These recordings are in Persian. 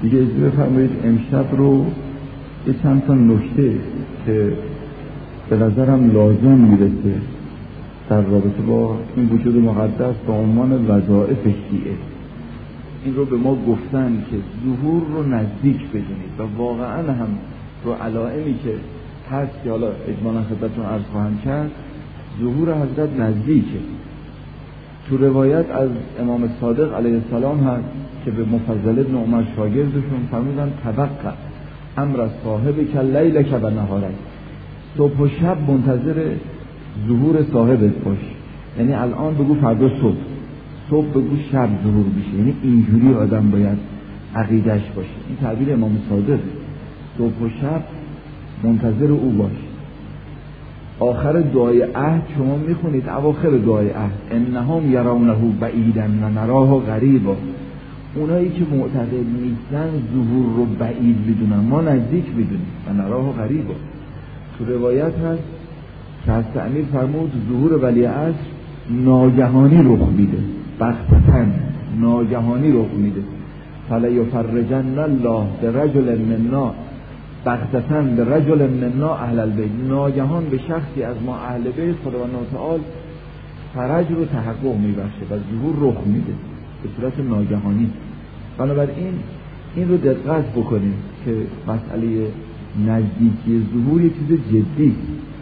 دیگه اجازه بفرمایید امشب رو یه چند تا نکته که به نظرم لازم میرسه در رابطه با این وجود مقدس به عنوان وظایف شیعه، این رو به ما گفتن که ظهور رو نزدیک بدونید و واقعا هم رو علائمی که هست که حالا اجمالا خدمتتون عرض خواهم کرد، ظهور حضرت نزدیکه. تو روایت از امام صادق علیه السلام هست که به مفضل ابن عمر شاگردشون فرمودن توقع امر صاحبک لیلک و نهارک، صبح و شب منتظر ظهور صاحبت باش. یعنی الان بگو فردا صبح بگو شب ظهور بشه. یعنی اینجوری آدم باید عقیدش باشه. این تعبیر امام صادق، صبح و شب منتظر او باش. آخر دعای عهد شما میخونید، اواخر دعای عهد انهم یرونه بعیدا و نراه قریبا، اونایی که معتقد نیستن ظهور رو بعید بدونن، ما نزدیک بدونیم و نراه قریبا. تو روایت هست که از امیر فرمود ظهور ولی عصر ناگهانی رخ میده، بغتةً ناگهانی رخ میده. فلا یفرجن الله برجل منا بغتةً برجل منا اهل البیت، ناگهان به شخصی از ما اهل بیت خداوند تعالی فرج رو تحقق میبخشه و ظهور رخ میده به صورت ناگهانی. بنابراین این رو دقت بکنیم که مسئله نزدیکی ظهور یه چیز جدی.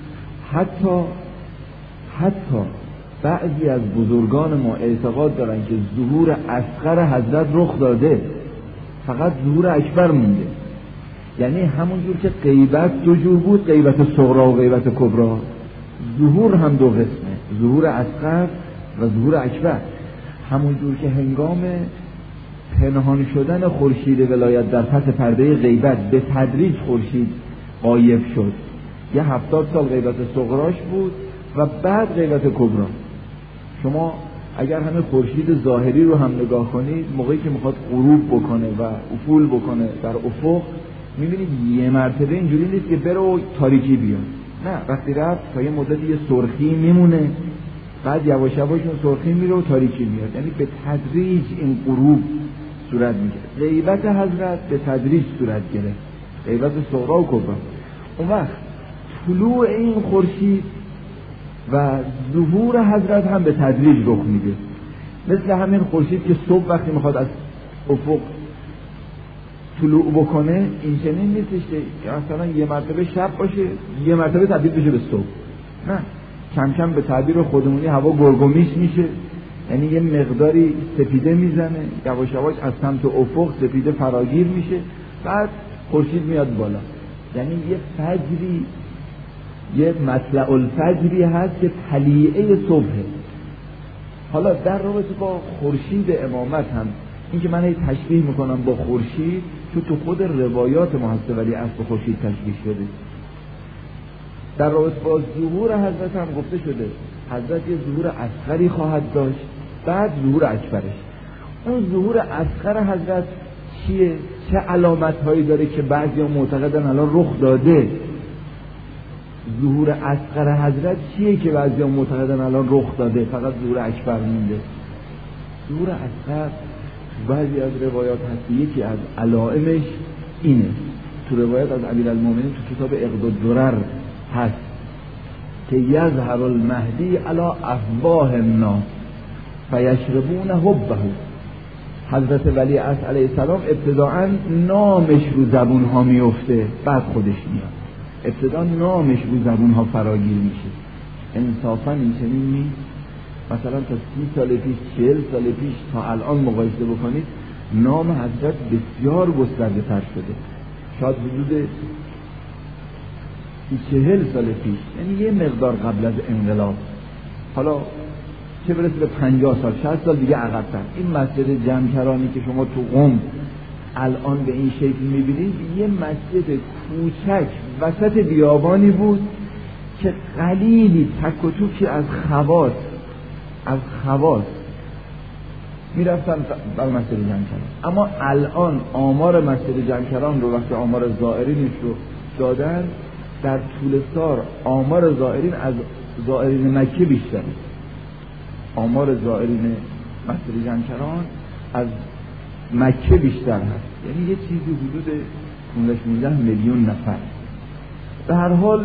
حتی بعضی از بزرگان ما اعتقاد دارن که ظهور اصغر حضرت رخ داده، فقط ظهور اکبر مونده. یعنی همونجور که غیبت دو جور بود، غیبت صغرا و غیبت کبرا، ظهور هم دو قسمه، ظهور اصغر و ظهور اکبر. همونجور که هنگام پنهان شدن خورشید ولایت در پس پرده غیبت به تدریج خورشید غایب شد، یه 70 سال غیبت صغراش بود و بعد غیبت کبرا. شما اگر همه خورشید ظاهری رو هم نگاه کنید، موقعی که میخواد غروب بکنه و افول بکنه در افق، میبینید یه مرتبه اینجوری نیست که بره و تاریکی بیاد. نه، وقتی رفت تا یه مدت یه سرخی میمونه، بعد یواش یواش اون سرخی میره و تاریکی میاد. یعنی به تدریج این غروب صورت میگیره. غیبت حضرت به تدریج صورت گرفت، غیبت صغرا و کبرا. اون وقت طلوع این خورشید و ظهور حضرت هم به تدریج رخ میده. مثل همین خورشید که صبح وقتی میخواد از افق طلوع بکنه، این چنین نیستش که مثلا یه مرتبه شب باشه یه مرتبه تبدیل بشه به صبح. نه، کم کم به تعبیر خودمونی هوا گرگومیش میشه. یعنی یه مقداری سپیده میزنه، یواش یواش از سمت افق سپیده فراگیر میشه، بعد خورشید میاد بالا. یعنی یه فجری، یه مطلع الفجری هست که طلیعه صبحه. حالا در رابطه با خورشید امامت هم این که من هی تشبیه میکنم با خورشید، چون تو خود روایات ما هست ولی اصل خورشید تشبیه شده. در رابطه با ظهور حضرت هم گفته شده حضرت یه ظهور اصغری خواهد داشت، بعد ظهور اکبرش. اون ظهور اصغر حضرت چیه؟ چه علامت هایی داره که بعضی ها معتقدن الان رخ داده؟ ظهور اصغر حضرت چیه که بعضی ها معتقدن الان رخ داده، فقط ظهور اکبر مونده؟ ظهور اصغر بعضی از روایات هست یکی از علائمش اینه. تو روایت از امیرالمومنین تو کتاب عقد الدرر هست که یظهر المهدی علی افواه الناس فیشربون حبه. حضرت ولی عصر علیه السلام ابتداعا نامش رو زبون ها میفته، بعد خودش میاد. ابتدا نامش رو زبون ها فراگیر میشه. انصافا این چنین نیست؟ مثلا تا 30 سال پیش، 40 سال پیش تا الان مقایسه بکنید، نام حضرت بسیار گسترده تر شده. شاید حدود 40 سال پیش، یعنی یه مقدار قبل از انقلاب، حالا چه برسه به 50 سال 60 سال دیگه عقب‌تر، این مسجد جمکرانی که شما تو قم الان به این شکل میبینید، یه مسجد کوچک وسط بیابانی بود که قلیلی تک و توکی از خواص میرفتن بر مسجد جمکران. اما الان آمار مسجد جمکران رو وقتی آمار زائرینش رو دادن، در طول سال آمار زائرین از زائرین مکه بیشتره. آمار زائرین مسجد جمکران از مکه بیشتر هست. یعنی یه چیزی حدود 15 میلیون نفر. به هر حال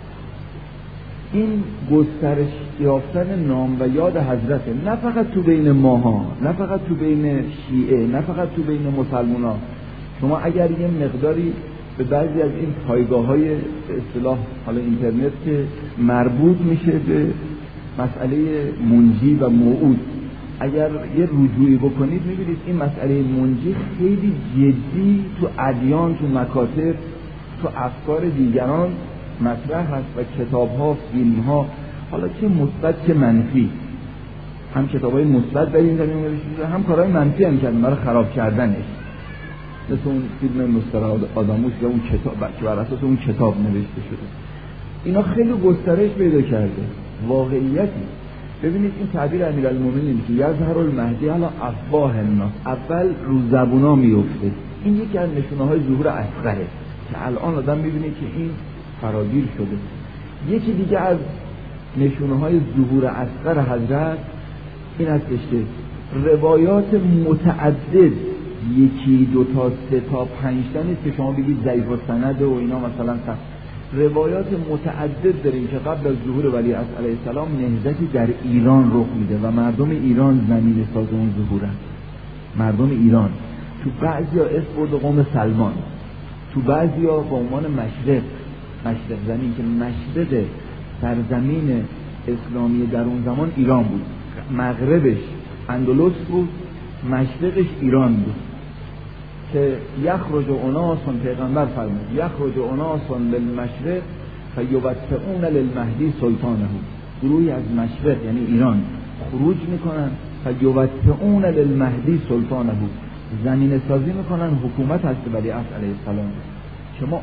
این گسترش یافتن نام و یاد حضرته، نه فقط تو بین ماها، نه فقط تو بین شیعه، نه فقط تو بین مسلمان‌ها. شما اگر یه مقداری به بعضی از این پایگاه‌های به اصطلاح حالا اینترنت که مربوط میشه به مسئله منجی و موعود، اگر یه رجوعی بکنید می‌بینید این مسئله منجی خیلی جدی تو ادیان، تو مکاتب، تو افکار دیگران مطرح هست و کتاب‌ها، فیلم‌ها، حالا چه مثبت چه منفی، هم کتاب‌های مثبت در این زمینه نوشته، هم کارهای منفی هم کردن برای خراب کردنش، مثل اون فیلم نوستراداموس یا اون کتاب که بر اساس اون کتاب نوشته شده. اینا خیلی گسترش پیدا کرده. واقعیتی ببینید این تعبیر امیرالمومنین که یظهر المهدی علی افواه الناس، اول رو زبونا میفته. این یکی از نشونه‌های ظهور اصغره که الان آدم می‌بینه که این فراگیر شده. یکی دیگه از نشونه‌های ظهور اصغر حضرت این هستش که روایات متعدد، یکی دو تا سه تا پنج تا نیست که شما بگید ضعیف السند و اینا مثلا روایات متعدد داریم که قبل از ظهور ولی عصر علیه السلام نهضتی در ایران رخ میده و مردم ایران زمین ساز اون ظهورن. مردم ایران تو بعضیا اسم برد قوم سلمان، تو بعضیا با عنوان مشرق زمین که مشرق سرزمین اسلامی در اون زمان ایران بود، مغربش اندلس بود، مشرقش ایران بود. که یخرج اناس، پیغمبر فرمود یخرج اناس للمشرق فیبتعون للمهدی سلطانه، گروهی از مشرق یعنی ایران خروج میکنن فیبتعون للمهدی سلطانه، زمین سازی میکنن حکومت هست ولی عصر علیه السلام. که ما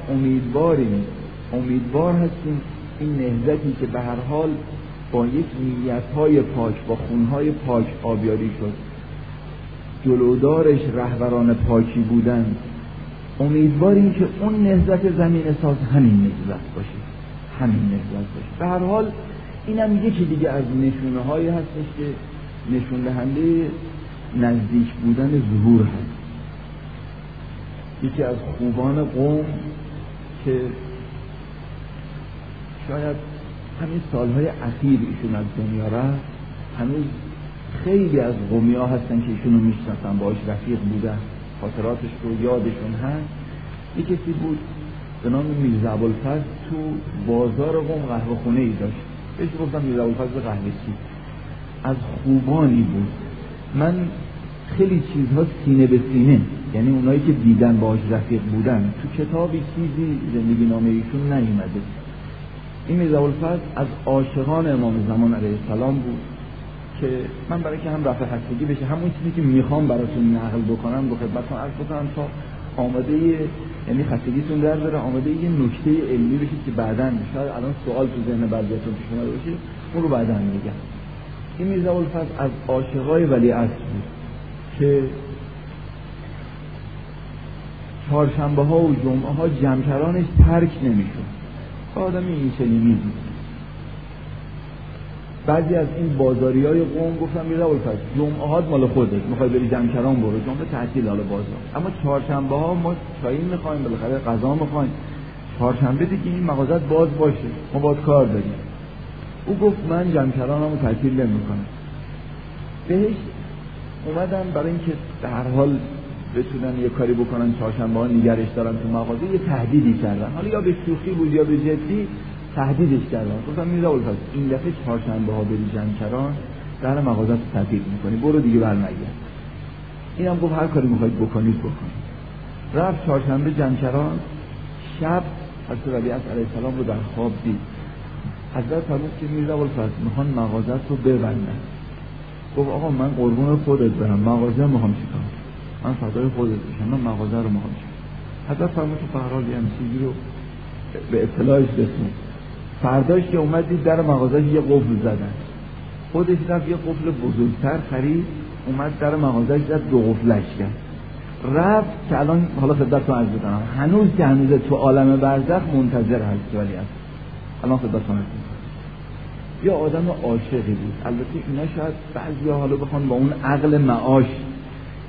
امیدوار هستیم این نهضتی که به هر حال با یک نیت‌های پاک، با خونهای پاک آبیاری شد، جلودارش رهبران پاکی بودن، امیدواریم که اون نهضت زمین ساز همین نهضت باشه. به هر حال اینم یکی دیگه از نشونه‌هایی هستش که نشون دهنده نزدیک بودن ظهور هست. یکی از خوبان قوم که شاید همین سالهای اخیر ایشون از دنیا رفت، هنوز خیلی از قومی‌ها هستن که ایشونو میشناسن، باهاش رفیق بودن، خاطراتش رو یادشون هست. یک کسی بود به نام میرزا ابوالفضل، تو بازار قم قهوه خونه ای داشت، بهش گفتم میرزا ابوالفضل قهوه‌چی. از خوبانی بود. من خیلی چیزها سینه به سینه، یعنی اونایی که دیدن باهاش رفیق بودن، تو کتابی چیزی زندگی نامه ایشون نیومده. این میرزا ابوالفضل از عاشقان امام زمان علیه السلام بود که من برای که هم رفع خستگی بشه، همون چیزی که میخوام براتون نقل بکنم به خدمتتون عرض بکنم تا آماده یعنی خستگیتون در بره، آماده یه نکته علمی بشید که بعداً شاید الان سوال تو ذهن بعضیاتون پیش اومده باشه، اون رو بعداً میگم. این میرزا ابوالفضل از عاشقای ولیعصر بود که چهارشنبه ها و جمعه ها جمکرانش ترک نمیشد. آدمی این چنینی بود. بعضی از این بازاریای قوم گفتن میرزا ابوالفضل جمعه هات مال خودت، میخوای بری جمکران برو، جمعه تعطیل حالا بازار، اما چهارشنبه ها ما چای میخوایم، بالاخره غذا میخوایم، چهارشنبه دیگه این مغازه باز باشه، ما باید کار داریم. او گفت من جمکرانمو تعطیل نمیکنم. بهش اومدن برای اینکه به هر حال بتونن یه کاری بکنن، چهارشنبه ها نگرش دارن تو مغازه، یه تهدیدی کردن، حالا یا به شوخی بود یا به جدی تهدیدش کردن. گفتم میرزا ابوالفضل این دفعه چهارشنبه ها بری جمکران در مغازه رو تعطیل میکنی، برو دیگه برنگرد. اینم گفت هر کاری میخواید بکنید بکنید. رفت چهارشنبه جمکران، شب حضرت ولی عصر علیه السلام رو در خواب دید. حضرت فرمود که میرزا ابوالفضل میخوان مغازه رو ببندن. گفت آقا من قربون خودت برم، مغازه میخوام چیکار، من فدای خودت بشم، من مغازه رو میخوام چیکار. حضرت فرمود که به هر حال یه چیزی رو به اطلاعش رسون. فرداش که اومد دید در مغازه یه قفل زدن، خودش رفت یه قفل بزرگتر خرید، اومد در مغازه زد، دو قفلش کرد، رفت که الان حالا خدمتتون عرض می‌کنم هنوز تو عالم برزخ منتظر هست ولی هست. الان خدمتتون عرض می‌کنم یه آدم عاشقی بود. البته اینا شاید بعضیا حالا بخوان با اون عقل معاش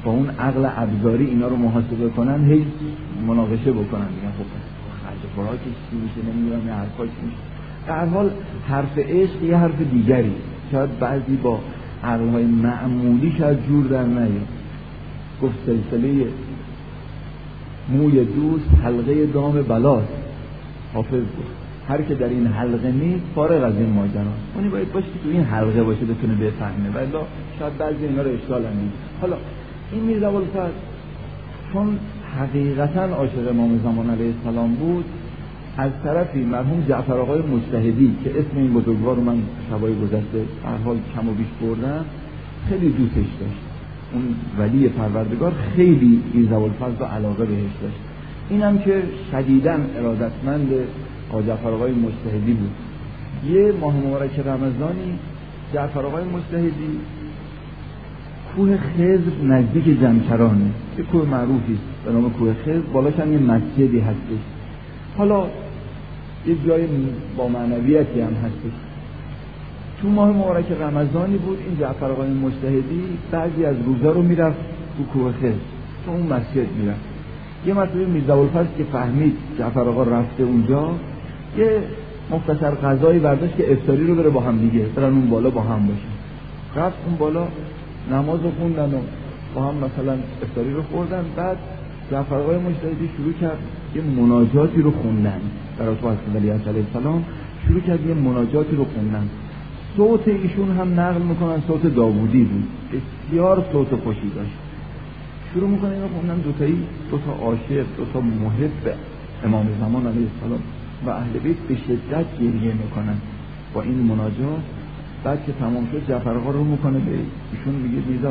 با اون عقل ابزاری اینا رو محاسبه کنن، هی مناقشه بکنن، میگن خب خرج خوراکش چی میشه، نمیدونم حرفاش میشه. در حال حرف عشق یه حرف دیگری، شاید بعضی با عقلهای معمولی شاید جور در نیاد. گفت سلسله موی دوست حلقه دام بلاست. حافظ گفت هر که در این حلقه نیست فارغ از این ماجرا. اونی باید باشه که تو این حلقه باشه بتونه بفهمه، ولی شاید بعضی اینا رو اشکال هم. حالا این میرزا ابوالفضل چون حقیقتا عاشق امام زمان علیه السلام بود، از طرفی مرحوم جعفر آقای مجتهدی که اسم این بزرگوار رو من شبای گذشته هر حال کم و بیش بردم، خیلی دوستش داشت. اون ولی پروردگار خیلی میرزا ابوالفضل رو علاقه بهش داشت. اینم که شدیداً ارادتمند جعفر آقای مجتهدی بود. یه ماه مبارک رمضانی جعفر آقای مجتهدی کوه خضر نزدیک جمکرانه، یه کوه معروفی است به نام کوه خضر، بالاش هم یه مسجدی هستش. حالا یه جای با معنویتی هم هستش. تو ماه مبارک رمضانی بود این جعفر آقای مجتهدی بعضی از روزا رو میرفت تو کوه خضر، تو اون مسجد میرفت. یه مرتبه میرزا ابوالفضل که فهمید جعفر آقا رفته اونجا، یه مختصر غذایی برداشت که افطاری رو بره با هم دیگه برن اون بالا با هم باشن. رفت اون بالا نماز رو خوندن و با هم مثلا افطاری رو خوردن. بعد جعفر آقای مجتهدی شروع کرد یه مناجاتی رو خوندن برای تو حضرت علی علیه السلام، شروع کرد یه مناجاتی رو خوندن. صوت ایشون هم نقل میکنن صوت داوودی بود، بسیار صوت خوشی داشت. شروع میکنه اینو خوندن، دو تا عاشق، دو تا محب امام زمان علیه السلام و اهل بیت به شدت گریه میکنن با این مناجات. بعد که تمام شد جعفر آقا رو میکنه به ایشون میگه میرزا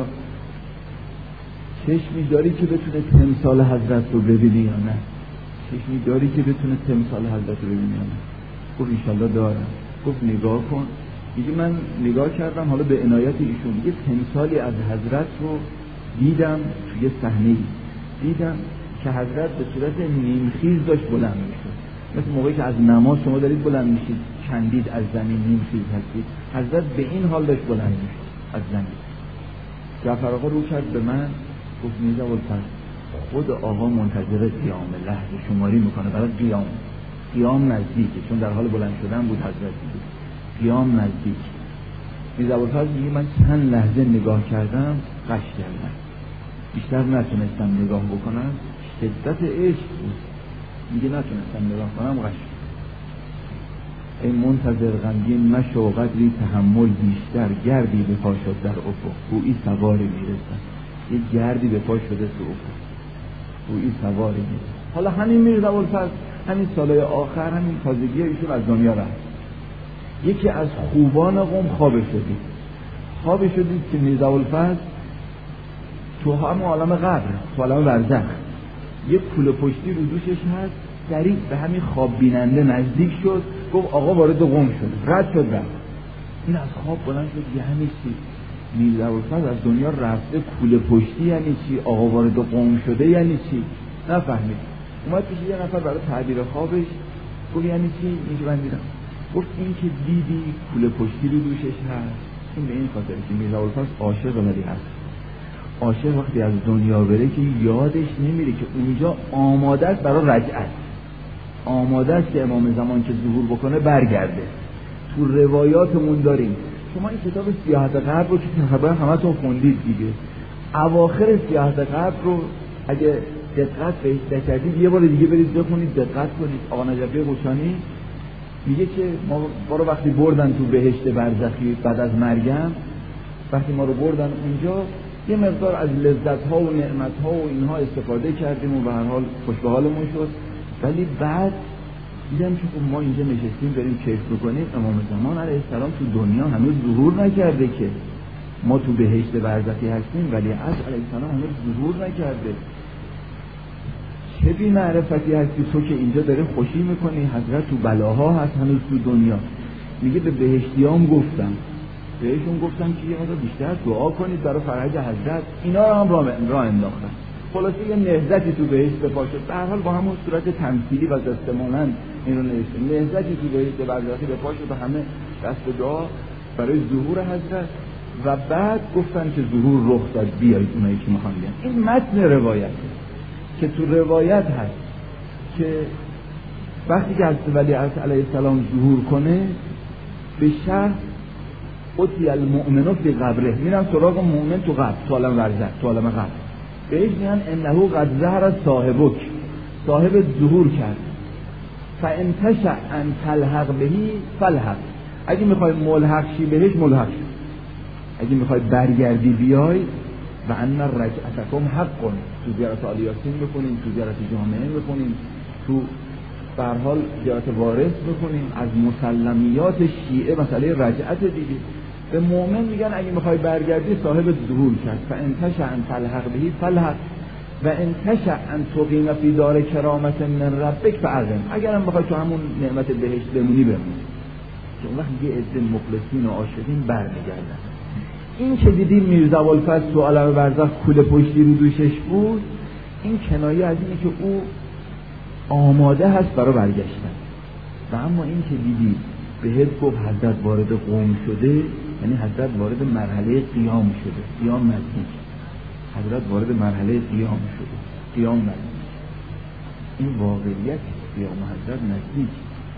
چشمی داری که بتونه تمثال حضرت رو ببینی یا نه؟ چشمی داری که بتونه تمثال حضرت رو ببینی یا نه؟ گفت انشالله دارم. گفت نگاه کن. میگه من نگاه کردم حالا به عنایت ایشون یه تمثالی از حضرت رو دیدم، توی صحنه‌ای دیدم که حضرت به صورت نیمخیز داشت بلند میشد، مثل موقعی که از نماز شما دارید بلند میشید چندید از زمین نیمخیز هستید، حضرت به این حال داشت بلند میشد از زمین. جعفر آقا رو کرد به من، گفت میرزا ابوالفضل خود آقا منتظر قیام لحظه شماری میکنه برای قیام نزدیکه، چون در حال بلند شدن بود حضرت بود، قیام نزدیک. میرزا ابوالفضل میگه من چند لحظه نگاه کردم، غش کردم، بیشتر نتونستم نگاه بکنم، شدت عشق بود. میگه نتونستم نگاه کنم، غش. ای منتظر غمگین مشو قدری تحمل بیشتر، گردی به پا شد در افق گویی سواری میرسن. یه گردی به پا شده تو افق گویی سواری میرسن. حالا همین میرزا ابوالفضل همین سالهای آخر همین تازگی ایشون از دنیا رفت. یکی از خوبان قوم خوابش شدید که میرزا ابوالفضل تو هم عالم قبر، تو عالم برزخ، یک کوله پشتی رو دوشش هست، سریع به همین خواب بیننده نزدیک شد، گفت آقا وارد قم شد، رد شد رفت. این از خواب بلند شد، یعنی چی؟ میرزا ابوالفضل از دنیا رفته، کوله پشتی یعنی چی؟ آقا وارد قم شده یعنی چی؟ نفهمید. اومد پیش یه نفر برای تعبیر خوابش، گفت یعنی چی؟ اینجا من دیدم. گفت این که دیدی کوله پشتی رو دوشش هست، این به این خاطر که میرزا ابوالفضل عاشق ولی هست. عاشق وقتی از دنیا بره که یادش نمیره که اونجا آماده است برای رجعت، آماده است که امام زمان که ظهور بکنه برگرده. تو روایاتمون داریم، شما این کتاب سیاحت قبر رو که خبر همتون خوندید دیگه، اواخر سیاحت قبر رو اگه دقت بهش نکردید یه بار دیگه برید بخونید، دقت کنید. آقا نجفی قوچانی میگه که ما رو وقتی بردن تو بهشت برزخی بعد از مرگم، وقتی ما رو بردن اونجا یه مقدار از لذت ها و نعمت ها و اینها استفاده کردیم و به هر حال خوش به حالمون شد، ولی بعد دیدم که ما اینجا نشستیم داریم کیف بکنیم، امام زمان علیه السلام تو دنیا هنوز ظهور نکرده، که ما تو بهشت برزخی هستیم ولی عصر علیه السلام هنوز ظهور نکرده. چه بی معرفتی هستی تو که اینجا داره خوشی میکنی، حضرت تو بلاها هست هنوز تو دنیا. میگه به بهشتیام گفتم، بهشون گفتم که یه مقدار بیشتر دعا کنید برای فرج حضرت، اینا رو هم راه انداختن. خلاصه یه نهضتی تو بهشت به پا شد، به هر حال با همون صورت تمثیلی و دستمانند این رو نوشته، نهضتی تو بهشت برزخی به پا شد و همه دست دعا برای ظهور حضرت. و بعد گفتن که ظهور رخ داد، بیایید اونایی که میخوان بیان. این متن روایت که تو روایت هست که وقتی که حضرت ولیعصر علیه السلام ظهور کنه به شهر اتی المؤمن فی قبره، میرن سراغ مؤمن تو قبر، تو عالم برزخ، تو عالم قبر، بهش میگن انه قد ظهر صاحبک، صاحب ظهور کرد. فان تشأ ان تلحق بهی فالحق، اگه میخوای ملحق شی بهش ملحق شی، اگه میخوای برگردی بیای و ان رجعتکم حق، تو زیارت آل یاسین بکنیم، تو زیارت جامعه بکنیم، تو به هر حال زیارت وارث بکنیم. از مسلمیات شیعه مسئله رجعت دیگه. به مؤمن میگن اگه میخوای برگردی صاحب ظهور کرد. فان تشأ ان تلحق بهی فالحق و ان تشأ ان تقیم فی دار کرامت من ربک فاقم، اگرم میخوای تو همون نعمت بهشت بمونی بمون، که اون وقت یه عده مخلصین و عاشقین برمیگردن. این که دیدیم میرزا ابوالفضل تو عالم برزخ کوله پشتی رو دوشش بود، این کنایه از اینه که او آماده هست برای برگشتن. و اما این که دیدی بهت گفت حضرت وارد قوم شده، یعنی حضرت وارد مرحله قیام شده، قیام نزدیک، حضرت وارد مرحله قیام شده، قیام نزدیک. این واقعیت قیام حضرت نزدیک.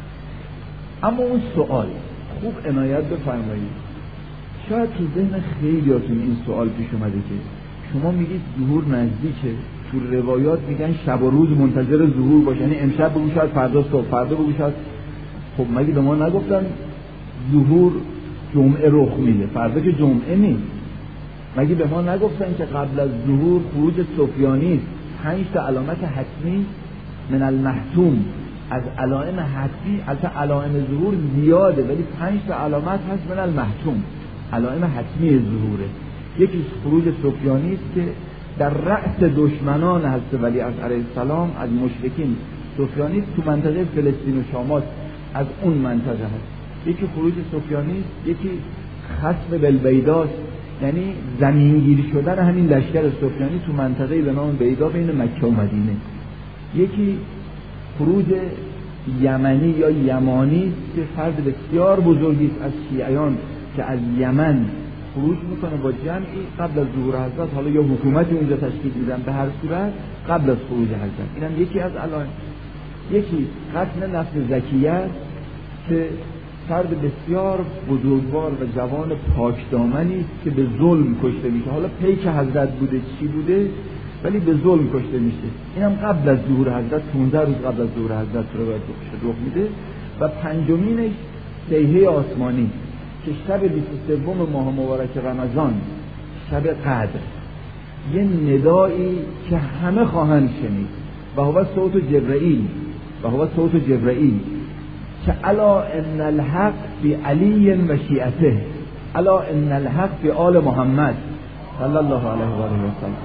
اما اون سوال خوب عنایت بفرمایید، شاید تو ذهن خیلیاتون این سوال پیش اومده که شما میگید ظهور نزدیکه، تو روایات میگن شب و روز منتظر ظهور باش، یعنی امشب بگو شاید فردا صبح، فردا بگو شاید. خب مگه به ما نگفتن ظهور جمعه رخ میده؟ فردا که جمعه نیست. مگه به ما نگفتن که قبل از ظهور خروج سفیانی است، 5 تا علامت حتمی من المحتوم، از علائم حتمی، البته علائم ظهور زیاده ولی 5 تا علامت هست من المحتوم، علائم حتمی ظهوره. یکی خروج سفیانی است که در رأس دشمنان حضرت ولیعصر علیه السلام از مشرکین، سفیانی تو منطقه فلسطین و شامات، از اون منطقه هست. یکی خروج سفیانی است، یکی خصم بالبیداست، یعنی زمینگیر شدن همین لشکر سفیانی تو منطقه به نام بیدا بین مکه و مدینه. یکی خروج یمنی یا یمانی که فرد بسیار بزرگی است از شیعیان که از یمن خروج میکنه با جمعی قبل از ظهور حضرت، حالا یا حکومتی اونجا تشکیل میدن، به هر صورت قبل از خروج حضرت. اینم یکی از علائم. یکی قتل نفس زکیه که فرد بسیار بزرگوار و جوان پاکدامنی است که به ظلم کشته میشه، حالا پیک حضرت بوده چی بوده ولی به ظلم کشته میشه. اینم قبل از ظهور حضرت، 15 روز قبل از ظهور حضرت رخ میده. و پنجمینش صیحه آسمانی که شب 23 ماه مبارک رمضان، شب قدر، یه ندایی که همه خواهند شنید و هو صوت جبرئیل، و هو صوت جبرئیل که الا ان الحق فی علی و شیعته، الا ان الحق فی آل محمد صلی الله علیه و آله و سلم.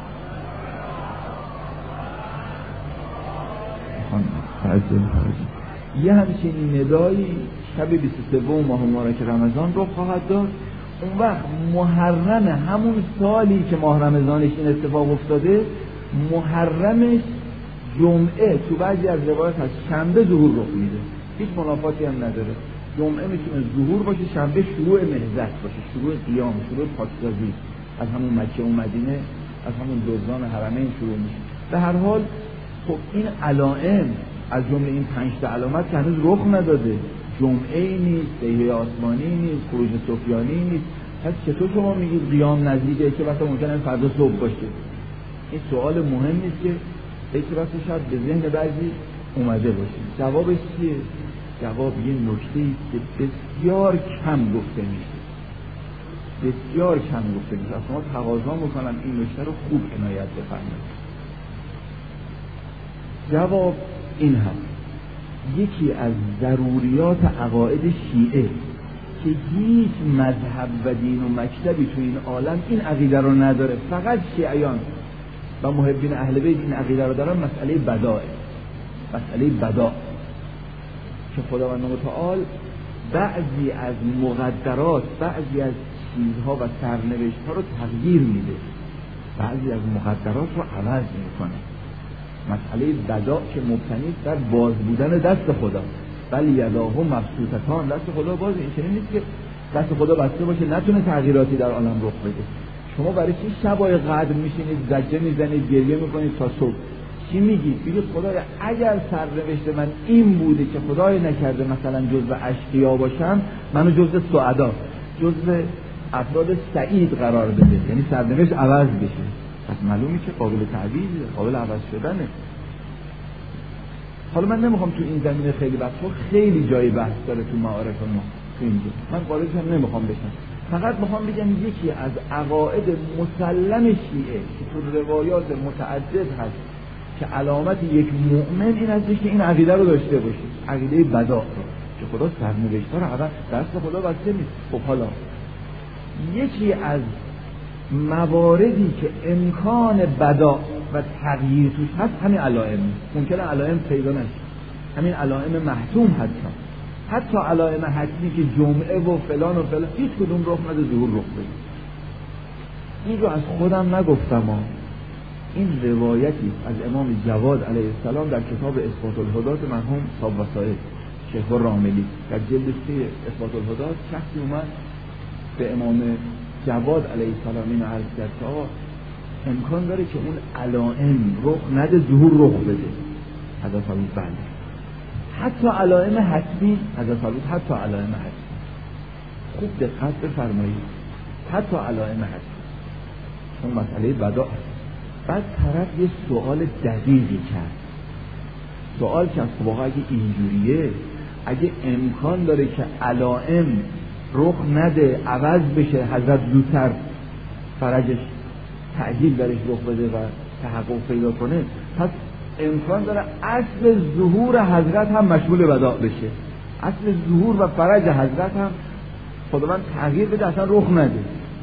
یه همچین ندایی شب 23 ماه مبارک رمضان رو خواهد داد. اون وقت محرم، همون سالی که ماه رمضانش این اتفاق افتاده، محرمش جمعه تو بعضی از روایات هست شنبه ظهور رخ میده، هیچ منافاتی هم نداره. جمعه میتونه ظهور باشه، شنبه شروع نهضت باشه، شروع قیام، شروع پاکسازی از همون مکه و مدینه، از همون دزدان حرمین شروع میشه. به هر حال خب این علائم از جمله این 5 تا علامت که هنوز رخ نداده، جمعه نیست، صیحه آسمانی نیست، خروج سفیانی نیست، پس چطور شما میگید قیام نزدیکه که مثلا ممکنه فردا صبح باشه؟ این سوال مهم نیست که یک وقتی شاید به ذهن بعضی اومده باشه. جوابش چیه؟ جواب یه نکته‌ای که بسیار کم گفته میشه، بسیار کم گفته میشه. اصلا تقاضا میکنم این نکته رو خوب عنایت بفرمایید. جواب این هست: یکی از ضروریات عقاید شیعه که هیچ مذهب و دین و مکتبی تو این عالم این عقیده رو نداره، فقط شیعیان و محبین اهل بیت این عقیده رو دارن، مسئله بداء، مسئله بداء که خداوند متعال بعضی از مقدرات، بعضی از چیزها و سرنوشت‌ها رو تغییر میده، بعضی از مقدرات رو عوض میکنه. مسئله بداء که مبتنی در باز بودن دست خدا، بل یداه مبسوطتان، دست خدا باز. این چنین نیست که دست خدا بسته باشه نتونه تغییراتی در عالم رخ بده. شما برای چی شبای قدر میشینید زجه میزنید گریه میکنید تا صبح؟ چی میگید؟ میگید خدایا اگر سرنوشت من این بوده که خدای نکرده مثلا جزو اشقیا باشم، منو جزو سعدا، جزو افراد سعید قرار بده، یعنی سرنوشت عوض بشه. پس معلومه که قابل تعویضه، قابل عوض شدنه. حالا من نمیخوام تو این زمینه خیلی خیلی جای بحث داره تو معارف ما تو اینجا، من واردش هم نمیخوام بشم. فقط میخوام بگم یکی از عقاید مسلم شیعه که تو روایات متعدد هست که علامت یک مؤمن این هستش که این عقیده رو داشته باشه، عقیده بدا رو که خدا سرنوشت‌ها رو عوض، دست خدا بسته نیست. خب حالا یکی از مواردی که امکان بدا و تغییر توش هست همین علائم، ممکنه علائم پیدا نشه، همین علائم محتوم حتی علائم حتمی که جمعه و فلان و فلان هیچ کدوم رخ نده ظهور رخ بده. این رو از خودم نگفتم این روایتی از امام جواد علیه السلام در کتاب اثبات الهدات مرحوم صاحب وسائل شیخ راملی در جلد 3 اثبات الهدات شخصی اومد به امام جواد علیه السلام این عرض کرد که امکان داره که اون علائم رخ نده ظهور رخ بده. حضرت فرمود بله. حتی علائم حتمی، حضرت فرمود حتی علائم حتمی. خوب دقت بفرمایید، حتی علائم حتمی. اون مسئله بدا. بعد طرف یه سوال دقیقی کرد. سوال که خب واقعا اگه اینجوریه، اگه امکان داره که علائم رخ نده عوض بشه، حضرت زودتر فرجش تعجیل درش رخ بده و تحقق پیدا کنه، پس امکان داره اصل ظهور حضرت هم مشمول بدا بشه، اصل ظهور و فرج حضرت هم خداوند تغییر بده اصلا رخ نده.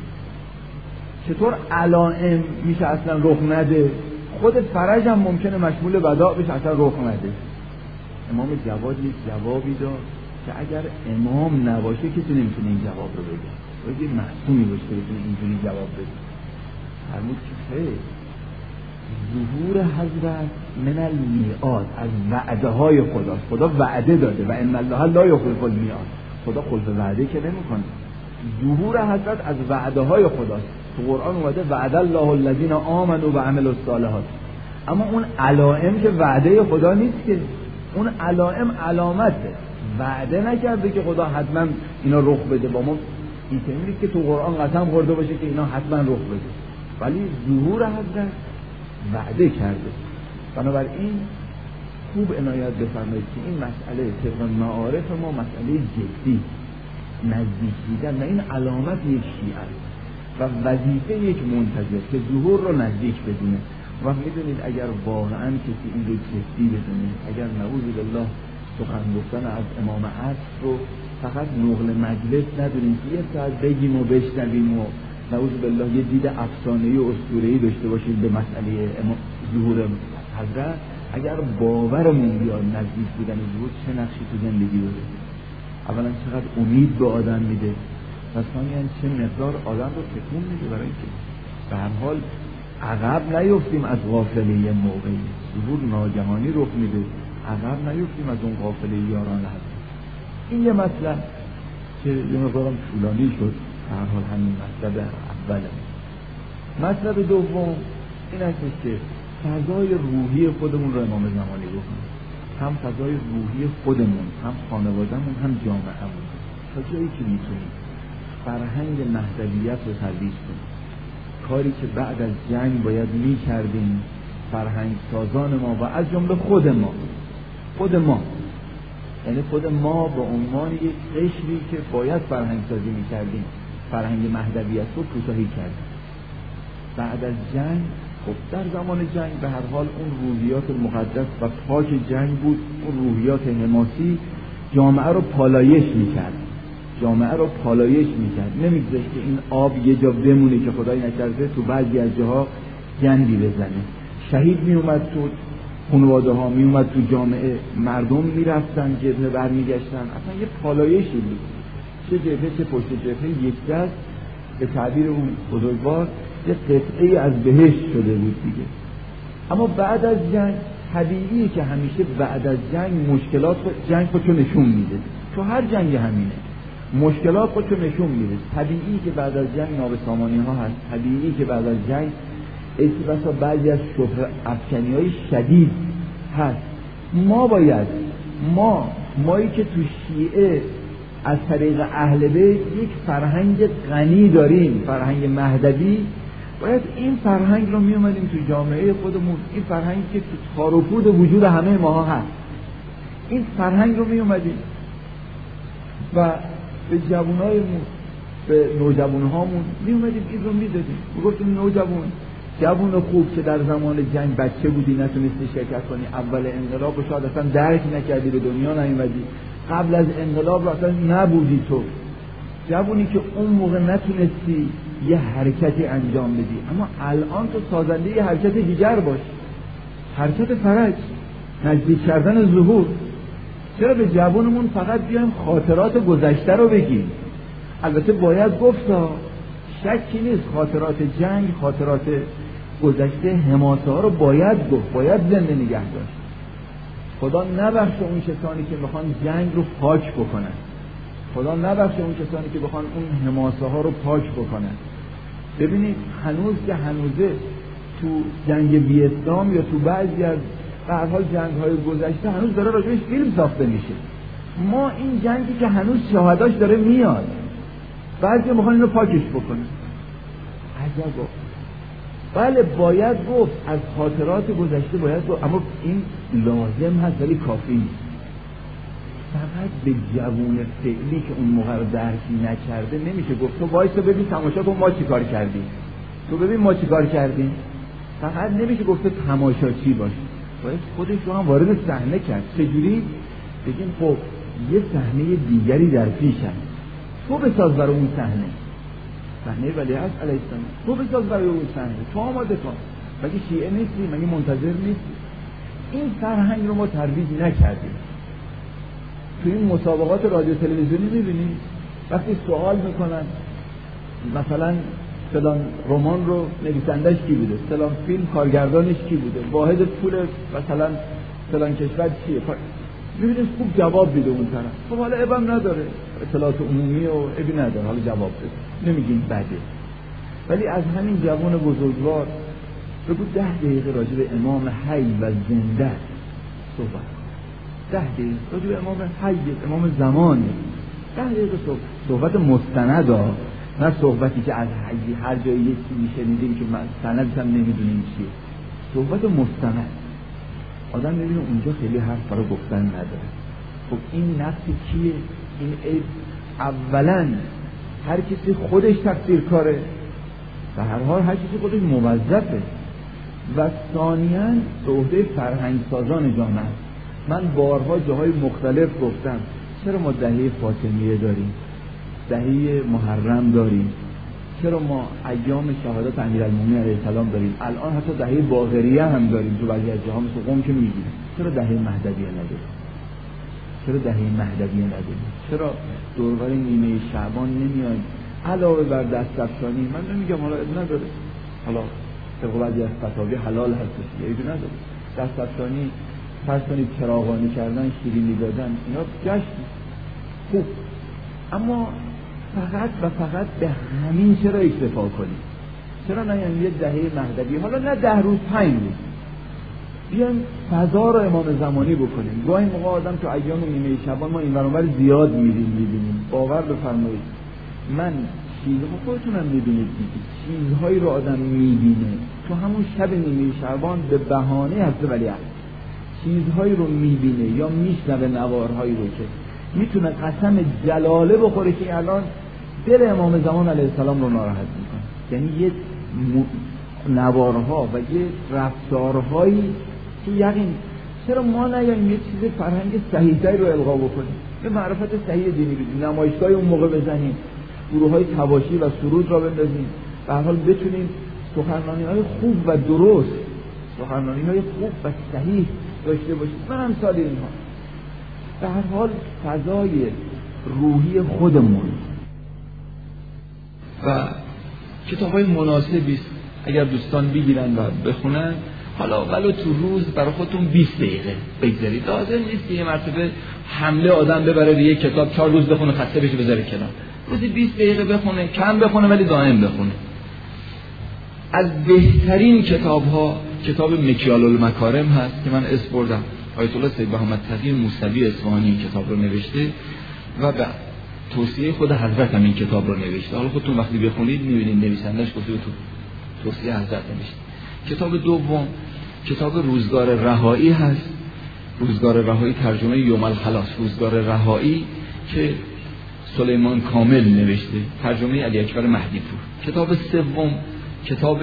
چطور علائم میشه اصلا رخ نده؟ خود فرج هم ممکنه مشمول بدا بشه اصلا رخ نده. امام جواد یک جوابی داد که اگر امام نباشه کسی نمیتونه این جواب رو بگه، باید یه معصومی باشه که بتونه اینجوری جواب بده. فرمود که خیر، ظهور حضرت من المیعاد، از وعده های خداست. خدا وعده داده و ان الله لا یخلف المیعاد، خدا خلف وعده که نمیکنه. ظهور حضرت از وعده های خداست. تو قرآن اومده وعد الله الذین آمنوا و عملوا الصالحات، اما اون علائم که وعده خدا نیست که، اون علائم علامته، وعده نکرده که خدا حتما اینا رخ بده. با ما ایتمی نیست که تو قرآن قسم خورده باشه که اینا حتما رخ بده، ولی ظهور حضرت وعده کرده. بنابراین خوب عنایت بفرمایید که این مسئله طبق معارف ما مسئله جدی، نزدیک دیدن و این علامت یک شیعه و وظیفه یک منتظر که ظهور رو نزدیک بدونه. و میدونید اگر واقعا کسی این رو جدی بدونه، اگر نعوذ بالله سخن گفتن از امام عصر رو فقط نقل مجلس ندونیم که یه ساعت بگیم و بشنویم و نعوذ بالله یه دید افسانه‌ای و اسطوره‌ای داشته باشیم به مسئله ظهور حضرت، اگر باورمون بیاد نزدیک بودن ظهور چه نقشی تو زندگی داره. اولا چقدر امید به آدم میده و ثانیاً چه مقدار آدم رو تکون میده برای اینکه به هر حال عقب نیفتیم از غافله موقعی. ظهور ناگهانی رخ میده، عقب نیفتیم از اون غافله یاران هست. این یه مطلب که یه مقدارم طولانی شد، به هر حال همین مطلب اوله. مطلب دوم این است که فضای روحی خودمون رو امام زمانی بکنیم، هم فضای روحی خودمون، هم خانوادهمون، هم جامعهمون، تا جایی که میتونیم فرهنگ مهدویت رو ترویج کنیم. کاری که بعد از جنگ باید میکردیم فرهنگ سازان ما و از جمله خود ما یعنی خود ما به عنوان یک قشری که باید فرهنگ سازی میکردیم فرهنگ مهدویت رو کوتاهی کردیم. بعد از جنگ خب در زمان جنگ به هر حال اون روحیات مقدس و پاک جنگ بود، اون روحیات حماسی جامعه رو پالایش میکرد، نمیگذاشت که این آب یه جا بمونه که خدای نکرده تو بعضی از جاها گندی بزنه. شهید میومد تو خانواده ها، میومد تو جامعه، مردم میرفتن جبهه برمیگشتن، اصلا یه پالایشی بود، چه جبهه چه پشت جبهه یک دست به تعبیر اون بزرگوار یه قطعه از بهشت شده بود دیگه. اما بعد از جنگ طبیعیه که همیشه بعد از جنگ مشکلات جنگ خودشو نشون میده، تو هر جنگ همینه. مشکلات خودشو نشون میده. طبیعی که بعد از جنگ نابسامانی ها هست، طبیعی که بعد از جنگ بسا بعضی از شهره افکنی های شدید هست. ما باید مایی که تو شیعه از طریق اهل بیت یک فرهنگ غنی داریم، فرهنگ مهدوی، باید این فرهنگ رو می اومدیم تو جامعه خودمون، این فرهنگ که تو تار و پود وجود همه ماها هست، این فرهنگ رو می اومدیم و به جوانایمون، به نوجوانهامون می اومدیم این رو می دادیم. میگفتیم جوان خوب که در زمان جنگ بچه بودی نتونستی شرکت کنی، اول انقلاب رو شاید اصلا درک نکردی، به دنیا نیومدی، قبل از انقلاب رو اصلا نبودی، تو جوانی که اون موقع نتونستی یه حرکتی انجام بدی، اما الان تو سازنده یه حرکت دیگر باش، حرکت فرج، نزدیک کردن ظهور. چرا به جوانمون فقط بیایم خاطرات گذشته رو بگیم؟ البته باید گفتا، شکی نیست خاطرات جنگ، خاطرات گذشته، حماسه ها رو باید گفت، باید زنده نگه داشت. خدا نبخشه اون کسانی که میخوان جنگ رو پاک بکنن، خدا نبخشه اون کسانی که بخوان اون حماسه ها رو پاک بکنن. ببینید هنوز که هنوزه تو جنگ ویتنام یا تو بعضی از به هر حال جنگ های گذشته هنوز داره راجعش فیلم ساخته میشه. ما این جنگی که هنوز شهداش داره میاد، بعضی میخوان اینو پاکش بکنن. عجبا. بله باید گفت، از خاطرات گذشته باید گفت، اما این لازم هست ولی کافی نیست. فقط به جوون فعلی که اون موقع رو درکی نکرده نمیشه گفت تو وایسا ببین تماشا کن ما چی کار کردیم، تو ببین ما چی کار کردیم. فقط نمیشه گفت تماشاچی باش، باید خودش رو هم وارد صحنه کرد. چجوری؟ بگیم خب یه صحنه دیگری در پیش هست، تو بساز برای اون صحنه ولیعصر علیه السلام، تو بساز برای اون صحنه، تو آماده کن. مگه شیعه نیستی؟ مگه منتظر نیستی؟ این فرهنگ رو ما ترویج نکردیم. تو این مسابقات رادیو تلویزیونی میبینید وقتی سوال میکنن مثلا فلان رمان رو نویسندش کی بوده، فلان فیلم کارگردانش کی بوده، واحد پول مثلا فلان کشور چیه، میبینید خوب جواب میده اون طرف. خب حالا ابم نداره، اطلاعات عمومی و ابی نداره، حالا جواب بده، نمیگیم بده. ولی از همین جوان بزرگوار بگو 10 دقیقه راجع به امام حی و زنده صحبت، 10 دقیقه راجع به امام حی، امام زمانه، 10 دقیقه صحبت مستنده، نه صحبتی که از حی هر جایی یه چیزی شنیدیم که سندش هم نمیدونیم چیه، صحبت مستند. آدم میبینه اونجا خیلی حرف برای گفتن نداره. خب این نقص کیه؟ این عیب اولا هر کسی خودش تقصیر کاره، به هر حال هر کسی خودش موظفه، و ثانیاً به عهده فرهنگ سازان جامعه. من بارها جاهای مختلف گفتم چرا ما دهه فاطمیه داریم، دهه محرم داریم، چرا ما ایام شهادت امیرالمومنین علیه السلام داریم، الان حتی دهه باقریه هم داریم تو بعضی از جاها مثل قم که میگیم. چرا دهه مهدویه نداریم؟ چرا دهه مهدویه نداریم؟ چرا دوربر نیمه شعبان نمیاد علاوه بر دست‌افشانی؟ من نمیگم حالا نداره، حالا طبق بعضی از فتاوی حلال هستش، ایدی نداره. دست‌افشانی، فرض کنید چراغانی کردن، شیرینی دادن، اینا جشن خوب، اما فقط به همین چرا اکتفا کنیم؟ چرا نه یه دهه مهدوی، حالا نه 10 روز 5 روز، بیایم فضا رو امام زمانی بکنیم. گاهی موقع آدم تو ایام نیمه شعبان ما این ور اون ور زیاد میبینیم، باور بفرمایید من چیزها خودتونم میبینید چیزهایی رو آدم میبینه تو همون شب نیمه شعبان به بهانه حضرت ولیعصر، چیزهایی رو میبینه یا میشنوه نوارهایی رو که میتونه قسم جلاله بخوره که الان دل امام زمان علیه السلام رو ناراحت میکنه. یعنی یه نوارها و یه رفتارهایی که یقین چرا ما نیاییم یه چیز فرهنگ صحیح‌تری رو القا بکنیم، یه معرفت صحیح دینی بدیم، نمایشگاه اون موقع بزنیم، گروه‌های تواشی و سرود را بندازیم، به هر حال بتونیم سخنرانی‌های خوب و درست، سخنرانی‌های خوب و صحیح داشته باشیم و امثال اینها. به هر حال فضای روحی خودمون و کتاب‌های مناسبی اگر دوستان بگیرن و بخونن حالا ولو تو روز برای خودتون 20 دقیقه بگذارید. لازم نیست که یه مرتبه حمله آدم ببره به یه کتاب 4 روز بخونه خسته بشه بذاره کنار. روزی 20 دقیقه بخونه، کم بخونه ولی دائم بخونه. از بهترین کتاب‌ها کتاب مکیال المکارم هست که من اسم بردم. آیت الله سید محمد تقی موسوی اصفهانی این کتاب رو نوشته و به توصیه خود حضرت هم این کتاب رو نوشته. حالا خودتون وقتی بخونید می‌بینید نویسنده‌اش گفته تو توصیه حضرت نوشته. کتاب دوم کتاب روزگار رهایی هست. روزگار رهایی ترجمه یوم الخلاص، روزگار رهایی که سلیمان کامل نوشته، ترجمه علی اکبر مهدی پور. کتاب سوم کتاب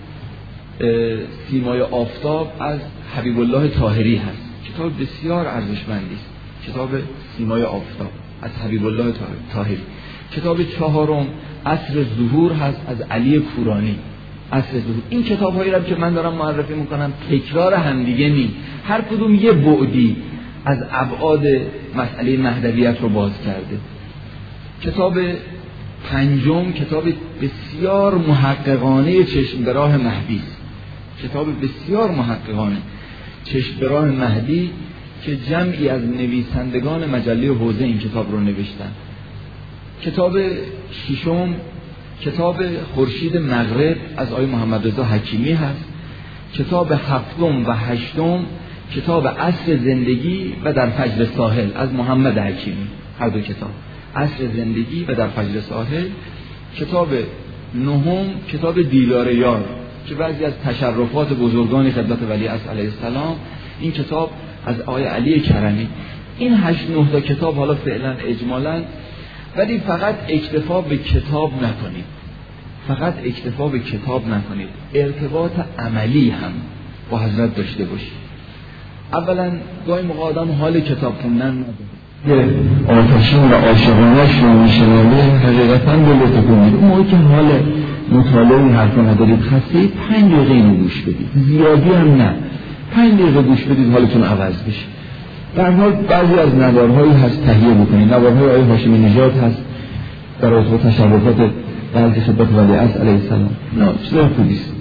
سیمای آفتاب از حبیب الله طاهری هست. کتاب بسیار ارزشمندی است. کتاب سیمای آفتاب از حبیب الله طاهری. کتاب چهارم عصر ظهور هست از علی کورانی. عصر ظهور. این کتاب‌هایی را که من دارم معرفی میکنم تکرار همدیگه نیست، هر کدوم یه بعدی از ابعاد مسئله مهدویت رو باز کرده. کتاب پنجم کتاب بسیار محققانه چشم به راه مهدی است. کتاب بسیار محققانه چشم به راه مهدی که جمعی از نویسندگان مجله حوزه این کتاب رو نوشتن. کتاب ششم کتاب خورشید مغرب از آقای محمد رضا حکیمی هست. کتاب هفتم و هشتم کتاب عصر زندگی و در فجر ساحل از محمد حکیمی، هر دو کتاب عصر زندگی و در فجر ساحل. کتاب نهم کتاب دیدار یار که بعضی از تشرفات بزرگان خدمت ولی عصر علیه السلام، این کتاب از آقای علی کرمی. این 8-9 تا کتاب حالا فعلا اجمالا، ولی فقط اکتفا به کتاب نکنید، فقط اکتفا به کتاب نکنید، ارتباط عملی هم با حضرت داشته باشید. اولا گاهی موقع آدم حال کتاب خوندن نداره، آتشین و عاشقانه‌اش رو میشنوه، حقیقتاً دلتون کنید. اون موقع که حال مطالعه این حرفا ندارید، خستید 5 دقیقه اینو گوش بدید، زیادی هم نه، 5 دقیقه گوش بدید حالتون عوض بشه. در حال بعضی از نوارهایی هست تهیه بکنید. نوارهای آقای هاشمی نژاد هست در رابطه با تشرفات بعضی خدمت ولی عصر علیه السلام. نه چیزای خوبی است.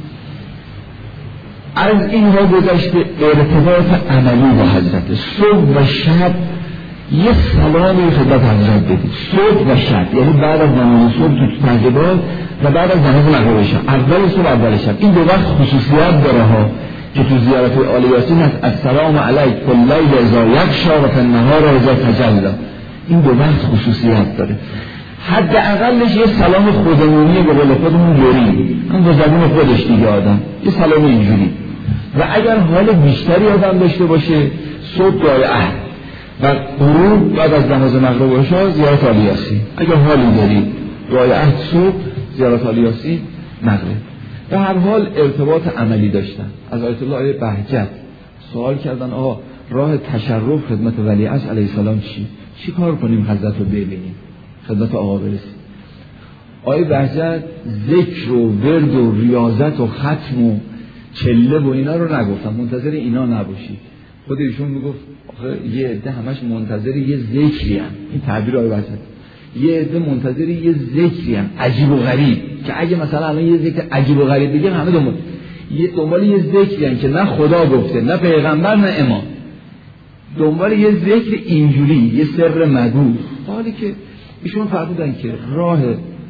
از اینها گذشته ارتباط عملی با حضرت. صبح و شب یه سلامی خدمت حضرت بدید، صبح و شب، یعنی بعد از نماز صبح تو تهجد و بعد از نماز مغرب شب، اول صبح اول شب. این دو وقت خصوصیت داره ها که تو زیارت آل یاسین هست السلام علیک کلیل اذا یغشا و فالنهار اذا تجلی. این دو وقت خصوصیت داره. حداقلش یه سلام خودمونی به قول خودمون جوری، اون با زبون خودش دیگه آدم یه سلام اینجوری. و اگر حال بیشتری آدم داشته باشه صبح دعای عهد و غروب بعد از نماز مغرب و عشا زیارت آل یاسین. اگر حالی دارید دعای عهد صبح، زیارت آل یاسین مغرب. به هر حال ارتباط عملی داشتن. از آیت الله بهجت سوال کردن آقا راه تشرف خدمت ولی عصر علیه السلام چی کار کنیم حضرت رو ببینیم، خدمت آقا برسیم. آقای بهجت ذکر و ورد و ریاضت و ختم و چله و اینا رو نگفتم، منتظر اینا نباشید. خود ایشون میگفت آخه یه عده همش منتظر یه ذکری هم، این تعبیر آقای بهجت، یه عده منتظر یه ذکری هم عجیب و غریب، که اگه مثلا الان یه ذکر عجیب و غریب بگیم همه دنبال یه ذکری هم که نه خدا گفته نه پیغمبر نه امام، دنبال یه ذکر اینجوری، یه سر مگو. حالی که ایشون فرمودن که راه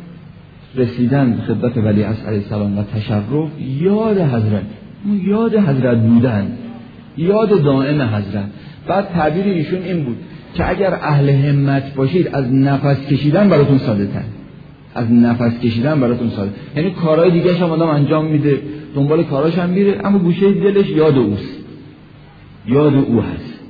رسیدن خدمت ولی عصر علیه السلام و تشرف یاد حضرت، اون یاد حضرت بودن، یاد دائم حضرت. بعد تعبیر ایشون این بود که اگر اهل همت باشید از نفس کشیدن براتون ساده تر، از نفس کشیدن براتون ساده، یعنی کارهای دیگه هم آدم انجام میده، دنبال کاراش هم میره، اما گوشه دلش یاد اوست، یاد او هست.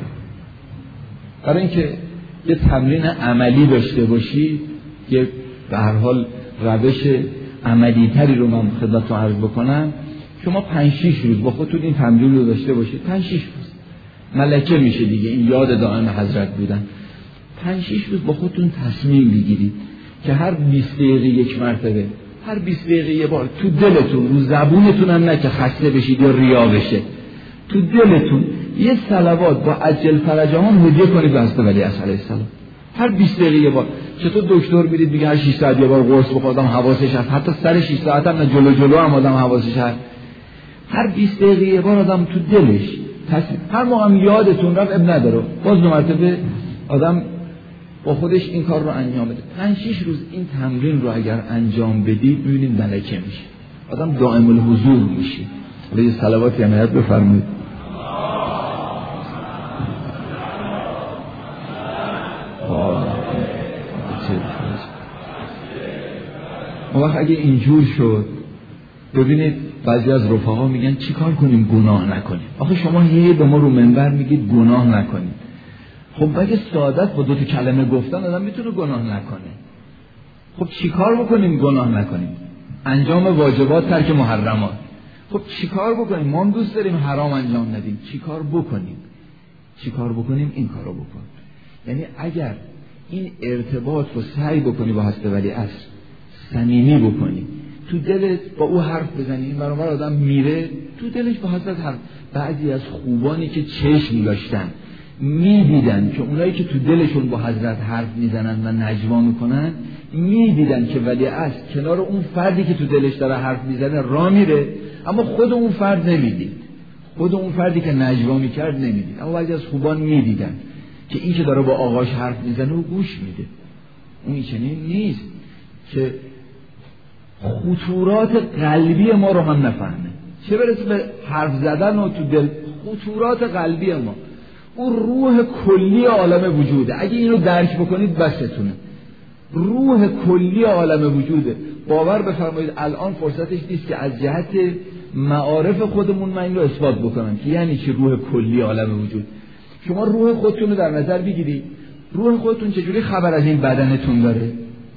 برای اینکه یه تمرین عملی داشته باشی، یه به هر حال روش عملی تری رو من خدمتتون عرض بکنم، شما 5-6 روز با خودتون این تمرین رو داشته باشید، 5-6 روز ملکه میشه دیگه این یاد دائم حضرت بودن. 5-6 روز با خودتون تصمیم بگیرید که هر 20 دقیقه یک مرتبه، هر 20 دقیقه یه بار تو دلتون، رو زبونتون هم نه که خسته بشید یا ریا بشه، تو دلتون یه صلوات با عجل فرجام هدیه کنید به حضرت ولی عصر علیه السلام. هر 20 دقیقه یه بار. چطور دکتر میرید میگه هر 6 ساعت یه بار قرص بخورم حواسش هست، حتی سر 6 ساعت هم نه، جلو هم آدم حواسش هست. هر 20 دقیقه یه بار آدم تو دلش هر موقع هم یادتون رفت اب نداره، باز دو مرتبه آدم با خودش این کار رو انجام بده. 5-6 روز این تمرین رو اگر انجام بدید می‌بینید ملکه میشه، آدم دائم الحضور میشه. حالا یه صلواتی عنایت بفرمایید. اون وقت اگه اینجور شد، ببینید بعضی از رفقا میگن چی کار کنیم گناه نکنیم. آخه شما هی به ما رو منبر میگید گناه نکنیم. خب اگه سعادت با 2 کلمه گفتن آدم میتونه گناه نکنه. خب چی کار بکنیم گناه نکنیم؟ انجام واجبات، ترک محرمات. خب چی کار بکنیم؟ ما هم دوست داریم حرام انجام ندیم. چی کار بکنیم؟ این کارو بکن. یعنی اگر این ارتباط رو سعی بکنی با هست ولیعصر، صمیمی بکنی، تو دلت با او حرف بزنی، این برابر آدم میره تو دلش با حضرت حرف. بعضی از خوبانی که چشم داشتن میدیدن که اونایی که تو دلشون با حضرت حرف میزنن و نجوا میکنن، میدیدن که ولیعصر کنار اون فردی که تو دلش داره حرف میزنه راه میره، اما خود اون فرد نمیدید، خود اون فردی که نجوا میکرد نمیدید. اما بعضی از خوبان میدیدن که این که داره با آقاش حرف میزنه و گوش میده. اون چنین نیست که خطورات قلبی ما رو هم نفهمه، چه برسه به حرف زدن و تو دل. خطورات قلبی ما، اون روح کلی عالم وجوده. اگه اینو درک بکنید بستونه. روح کلی عالم وجوده. باور بفرمایید الان فرصتش نیست که از جهت معارف خودمون من این رو اثبات بکنم که یعنی چی روح کلی عالم وجود. شما روح خودتون رو در نظر بگیرید. روح خودتون چجوری خبر از این بدنتون داره؟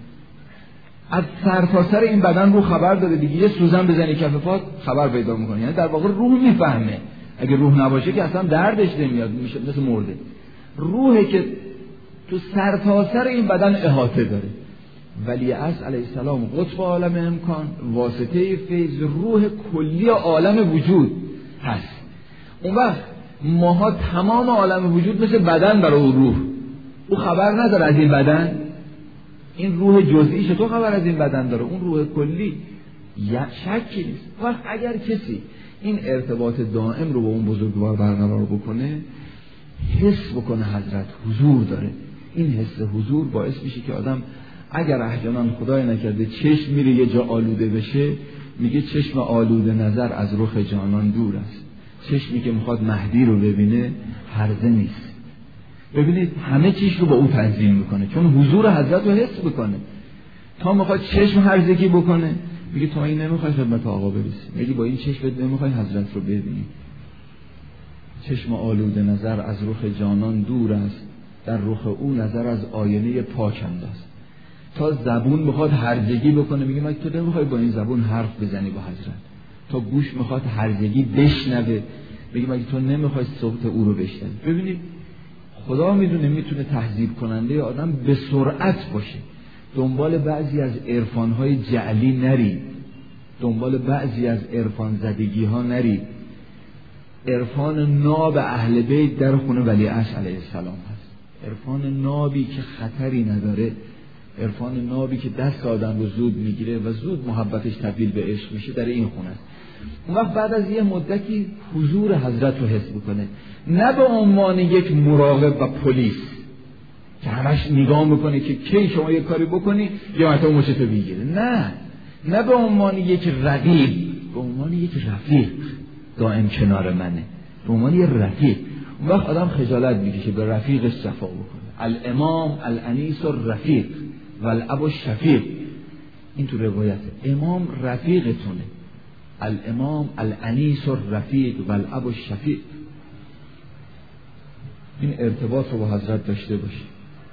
از سرتاسر این بدن رو خبر داره دیگه. یه سوزن بزنی کف پات خبر پیدا میکنه. یعنی در واقع روح میفهمه. اگه روح نباشه که اصلا دردش نمیاد، میشه مثل مرده. روحه که تو سرتاسر این بدن احاطه داره. ولیعصر علیه السلام قطب عالم امکان، واسطه فیض، روح کلی عالم وجود هست. اون وقت ماها تمام عالم وجود مثل بدن برای اون روح. او خبر نداره از این بدن. این روح جزئی تو خبر از این بدن داره، اون روح کلی شکی نیست. وقت اگر کسی این ارتباط دائم رو با اون بزرگوار برقرار بکنه، حس بکنه حضرت حضور داره، این حس حضور باعث میشه که آدم اگر احیانا خدای نکرده چشم میره یه جا آلوده بشه، میگه چشم آلوده نظر از رخ جانان دور است. چشمی که میخواد مهدی رو ببینه هرزه نیست. ببینید همه چیز رو با او تنظیم میکنه، چون حضور حضرت رو حس بکنه. تا میخواد چشم هرزگی بکنه، میگه تو این نمیخوای خدمت آقا برسی، میگه با این چشمت نمیخوای حضرت رو ببینی. چشم آلوده نظر از رخ جانان دور است، در رخ او نظر از آینه پاک انداز. تا زبون میخواد هرزگی بکنه، میگه مگه تو نمیخوای با این زبون حرف بزنی با حضرت. تا گوش میخواد هرزگی بشنوه، میگه مگه تو نمیخوای صوت او رو بشنوی. ببینید خدا میتونه تهذیب کننده آدم به سرعت باشه. دنبال بعضی از عرفانهای جعلی نرید، دنبال بعضی از عرفان زدگی ها نرید. عرفان ناب اهل بیت در خونه ولیعصر علیه السلام هست. عرفان نابی که خطری نداره، عرفان نابی که دست آدم رو زود میگیره و زود محبتش تبدیل به عشق میشه، در این خونه است. اون وقت بعد از یه مدتی حضور حضرت رو حس بکنه، نه به عنوان یک مراقب و پلیس که همش نگاه میکنه که کی شما یک کاری بکنی یا حتی مچتو بگیره. نه به عنوان یک رقیب، به عنوان یک رفیق دائم کنار منه، به عنوان یک رفیق. اون وقت آدم خجالت میکشه به رفیقش صفا بکنه. الامام الانیس الرفیق و الاب الشفیق. این تو روایته. امام رفیقتونه، الامام الانیس الرفیق و الاب الشفیق. این ارتباط رو با حضرت داشته باشید.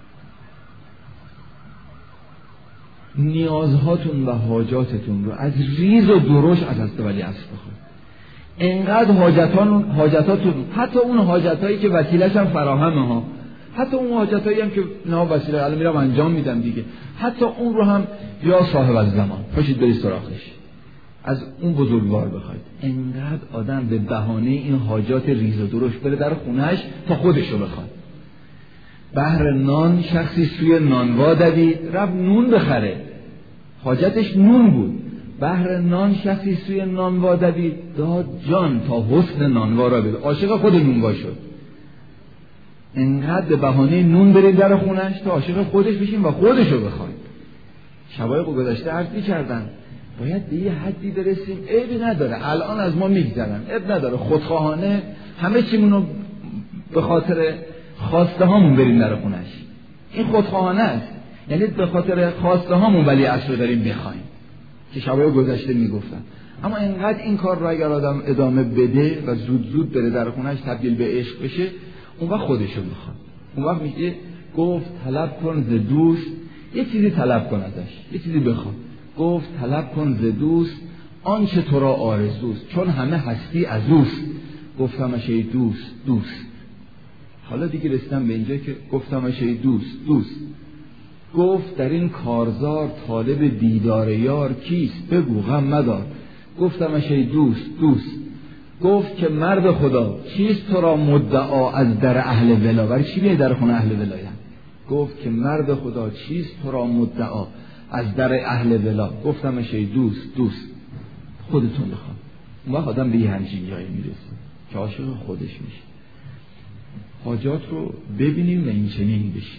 نیازهاتون و حاجاتتون رو از ریز و درشت از حضرت ولیعصر بخواید. انقدر حاجاتاتون، حتی اون حاجتایی که وسیله‌ش هم فراهمه ها، حتی اون حاجتایی هم که نه وسیله الان میرم انجام میدم دیگه، حتی اون رو هم یا صاحب الزمان پاشید برید سراغش، از اون بزرگوار بخواید. انقدر آدم به بهانه این حاجات ریز و درشت بره در خونهش تا خودش رو بخواد. بهر نان شخصی سوی نانوا دوید، رفت نون بخره، حاجتش نون بود. بهر نان شخصی سوی نانوا دوید، داد جان تا حسن نانوا را بده. عاشق خود نونوا شد. انقدر به بهانه نون برید در خونش تا عاشق خودش بشیم و خودشو بخوایم. شبای گذشته عرض می‌کردن باید به یه حدی برسیم عیبی نداره، الان از ما میگذرن، عیب نداره، خودخواهانه همه چیمونو به خاطر خواسته هامون بریم در خونش. این خودخواهانه است، یعنی به خاطر خواسته هامون ولی عصر رو داریم بخوایم که شبای گذشته میگفتن. اما اینقدر این کار رو اگر آدم ادامه بده و زود زود بره در خونش تبدیل به عشق بشه، اون وقت خودشو میخواد. اون وقت میگه گفت طلب کن ز دوست، یه چیزی طلب کن ازش، یه چیزی بخواد. گفت طلب کن ز دوست آنچه تو را آرزوست، چون همه هستی از اوست. گفتمش ای دوست دوست. حالا دیگه رسیدم به اینجا که گفتمش ای دوست دوست. گفت در این کارزار طالب دیدار یار کیست؟ بگو غم مدار. گفتمش ای دوست دوست. گفت که مرد خدا چیست تو را مدعا از در اهل ولا؟ برای چی میای در خونه اهل ولایت؟ گفت که مرد خدا چیست تو را مدعا از در اهل ولا؟ گفتمش ای دوست دوست. خودتون بخوام. اون وقت آدم به یه همچین جایی میرسه که عاشق خودش میشه. حاجات رو ببینیم و این چنین بشیم.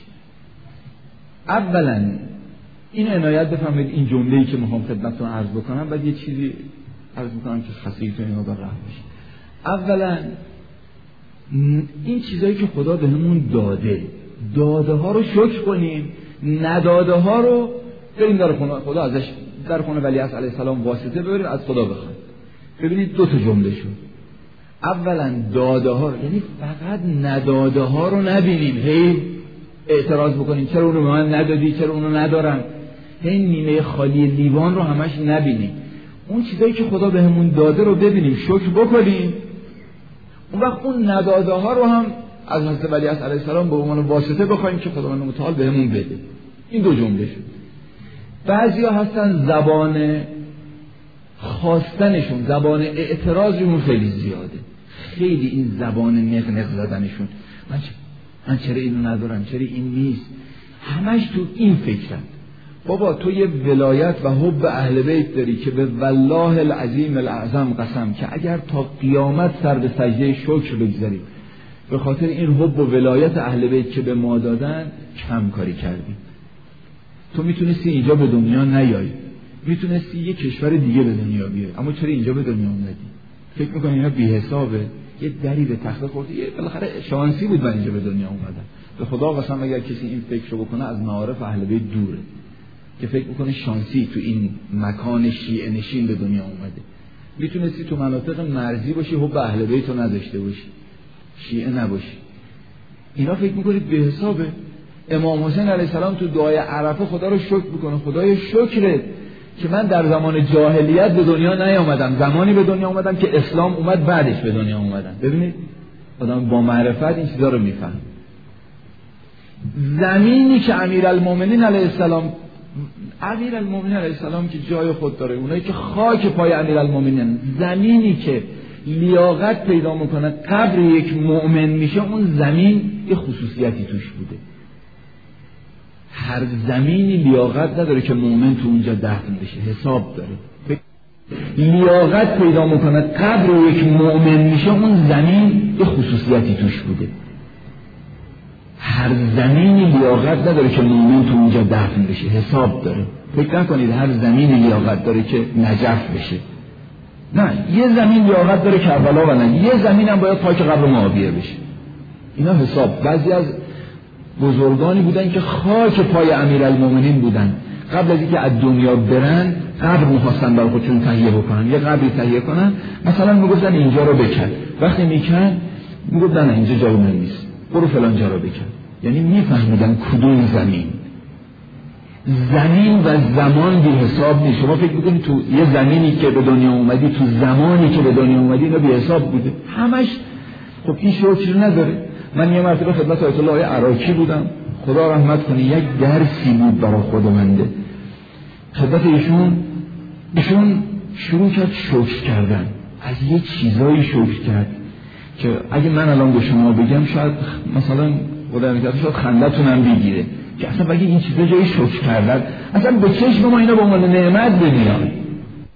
اولا این عنایت بفرمایید این جمله‌ای که میخوام خدمتتون عرض بکنم، بعد یه چیزی عرض میکنم که خصیتون اینا در راه بشه. اولا این چیزایی که خدا بهمون داده ها رو شکر کنیم، نداده ها رو بریم در خونه خدا ازش، در خونه ولیعصر علیه السلام واسطه ببریم از خدا بخوایم. ببینید دو تا جمله شد. اولا داده ها رو، یعنی فقط نداده ها رو نبینیم هی اعتراض بکنیم چرا اونو به من ندادی، چرا اونو ندارم، هی نیمه خالی لیوان رو همش نبینیم. اون چیزایی که خدا بهمون داده رو ببینیم، شکر بکنیم. اون وقت اون نداده ها رو هم از حضرت ولیعصر علیه السلام به عنوان واسطه بخوایم که خداوند متعال بهمون بده. این دو جمله شد. بعضیا هستن زبان خواستنشون، زبان اعتراضشون خیلی زیاده، خیلی این زبان نق زدنشون، من چرا اینو ندارم، چرا این نیست، همش تو این فکرن. بابا تو یه ولایت و حب اهل بیت داری که به والله العظیم الاعظم قسم که اگر تا قیامت سر به سجده شکر بگذاری به خاطر این حب و ولایت اهل بیت که به ما دادن کم کاری کردی. تو میتونستی اینجا به دنیا نیایی، میتونستی یه کشور دیگه به دنیا بیای، اما چرا اینجا به دنیا اومدی؟ فکر میکنی اینا بی حسابه؟ یه دری به تخته خوردی، یه بالاخره شانسی بود من اینجا به دنیا اومدم. به خدا قسم اگر کسی این فکرشو بکنه از معارف اهل بیت دوره، که فکر میکنه شانسی تو این مکان شیعه نشین به دنیا اومده. میتونستی تو مناطق مرزی باشی، حب اهل بیت رو نداشته باشی، شیعه نباشی. اینا فکر میکنید به حسابه؟ امام حسین علیه السلام تو دعای عرفه خدا رو شکر میکنه، خدای شکرت که من در زمان جاهلیت به دنیا نیامدم، زمانی به دنیا اومدم که اسلام اومد، بعدش به دنیا اومدم. ببینید آدم با معرفت این چیزا رو میفهم. زمینی که امیرالمومنین علیه السلام که جای خود داره، اونایی که خاک پای امیرالمومنین، زمینی که لیاقت پیدا میکنه قبر یک مؤمن میشه، اون زمین یه خصوصیتی توش بوده. هر زمینی لیاقت نداره که مؤمن تو اونجا دفن بشه، حساب داره. لیاقت پیدا میکنه قبر یک مؤمن میشه، اون زمین یه خصوصیتی توش بوده. هر زمینی لیاقت نداره که مؤمن تو اونجا دفن بشه، حساب داره. فکر نکنید هر زمینی لیاقت داره که نجف بشه. نه، یه زمین لیاقت داره کربلا و نه، یه زمین هم باید پاک قبر معاویه بشه. اینا حساب. بعضی از بزرگانی بودن که خاک پای امیرالمومنین بودن، قبل از اینکه از دنیا برن قبر می‌خواستن برای خودشون تهیه بکنن، یه قبری تهیه کنن، مثلا میگفتن اینجا رو بکن، وقتی میکن میگفتن نه اینجا جای من نیست، برو فلان جا رو بکن. یعنی میفهمیدن کدوم زمین و زمان بی حساب نیست. شما فکر میکنید تو یه زمینی که به دنیا اومدی، تو زمانی که به دنیا اومدی اینا بی حساب بوده همش. خب این شوچی نداره. من یه مرتبه خدمت آیت الله عراقی بودم، خدا رحمت کنه، یک درسی بود برای خودمنده. خدمت ایشون شروع کرد شکر کردن، از یه چیزایی شکر کرد که اگه من الان به شما بگم شاید مثلا خدا نکرده شاید خندتون هم بگیره که اصلا بگی این چیزا جایی شکر کردن، اصلا به چشم ما اینا به عنوان نعمت ببینن.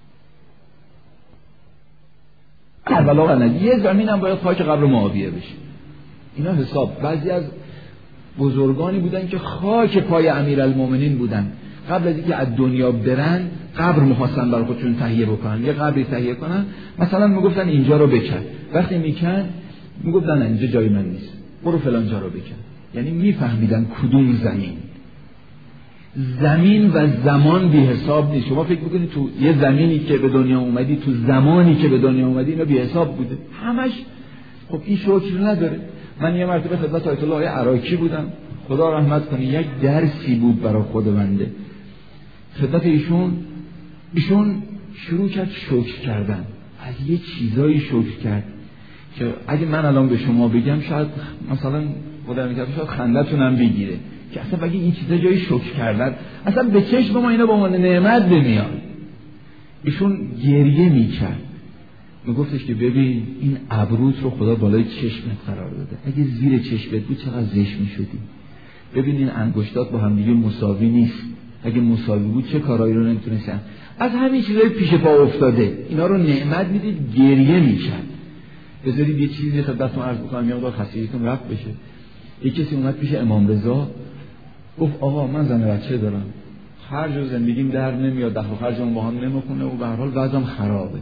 کربلا نه، یه زمین هم باید خاک قبر معاویه بشه. اینا حساب. بعضی از بزرگانی بودن که خاک پای امیرالمومنین بودن، قبل از اینکه از دنیا برن قبر می‌خواستن برای خودشون تهیه بکنن، یه قبری تهیه کنن، مثلا میگفتن اینجا رو بکن، وقتی میکن میگفتن اینجا جای من نیست، برو فلان جا رو بکن. یعنی میفهمیدن کدوم زمین و زمان بی حساب نیست. شما فکر میکنید تو یه زمینی که به دنیا اومدی، تو زمانی که به دنیا اومدی، اینا بی حساب بوده همش. خب این شکر نداره. من یه مرتبه خدمت آیت الله عراقی بودم، خدا رحمت کنه، یک درسی بود برای خود بنده. خدمت ایشون شروع کرد شکر کردن، از یه چیزایی شکر کرد که اگه من الان به شما بگم شاید مثلا خدا میگه شاید خندتون هم بگیره که اصلا بگی این چیزا جای شکر کردن، اصلا به چشم ما اینا به عنوان نعمت نمیاد. ایشون گریه میکرد، میگفتش که ببین این ابروت رو خدا بالای چشمت قرار داده، اگه زیر چشمت بود چقدر زشت میشدی. ببین این انگشتات با هم دیگه مساوی نیست، اگه مساوی بود چه کارایی رو نمیتونستن. از همین چیزای پیش پا افتاده اینا رو نعمت میدید، گریه میکرد. بذارید یه چیزی خدمتتون عرض بکنم، یه مقدار خستگیتون رفع بشه. یه کسی اومد پیش امام رضا، گفت آقا من زن بچه دارم، خرج و زندگیم در نمیاد، دخل و خرجمون با هم نمیخونه و به هر حال وضعم خرابه.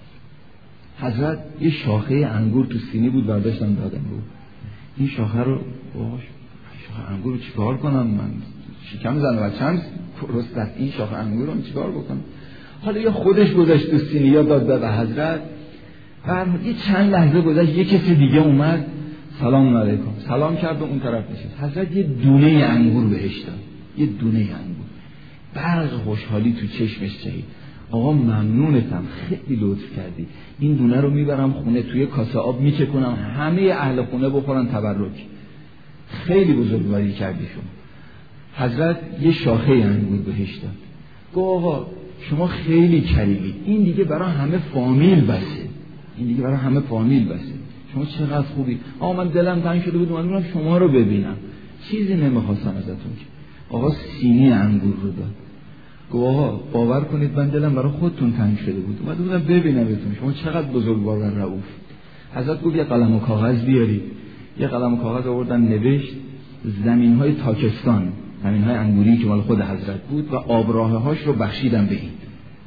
حضرت یه شاخه انگور تو سینی بود، برداشتم دادم رو. این شاخه رو شاخه انگور رو چیکار کنم؟ من شکم زن بچه‌م درست است، این شاخه انگور رو چیکار بکنم؟ حالا یا خودش گذاشت تو سینی یا داد به حضرت. یه چند لحظه گذشت، یه کسی دیگه اومد، سلام علیکم، سلام کرد و اون طرف نشست. حضرت یه دونه انگور بهش داد، یه دونه انگور. برق خوشحالی تو چشمش چرید. آقا ممنونتم، خیلی لطف کردی، این دونه رو میبرم خونه، توی کاسه آب میچکنم، همه اهل خونه بخورن تبرک. خیلی بزرگواری کردی شما. حضرت یه شاخه انگور بهش داد، گفت آقا شما خیلی کریمی، این دیگه برای همه فامیل بسه، این دیگه برای همه فامیل بسه، شما چقدر خوبی. آقا من دلم تنگ شده بود اومدم شما رو ببینم، چیزی نمیخواستم ازتون که. آقا سینی انگور رو داد، گفت آقا باور کنید من دلم برای خودتون تنگ شده بود، اومده بودم ببینمتون، شما چقدر بزرگوار و رؤوف. حضرت گفت یه قلم و کاغذ بیارید. یه قلم و کاغذ آوردن، نوشت زمین‌های تاکستان، زمین‌های انگوری که مال خود حضرت بود و آبراهه‌هاش رو بخشیدم به این.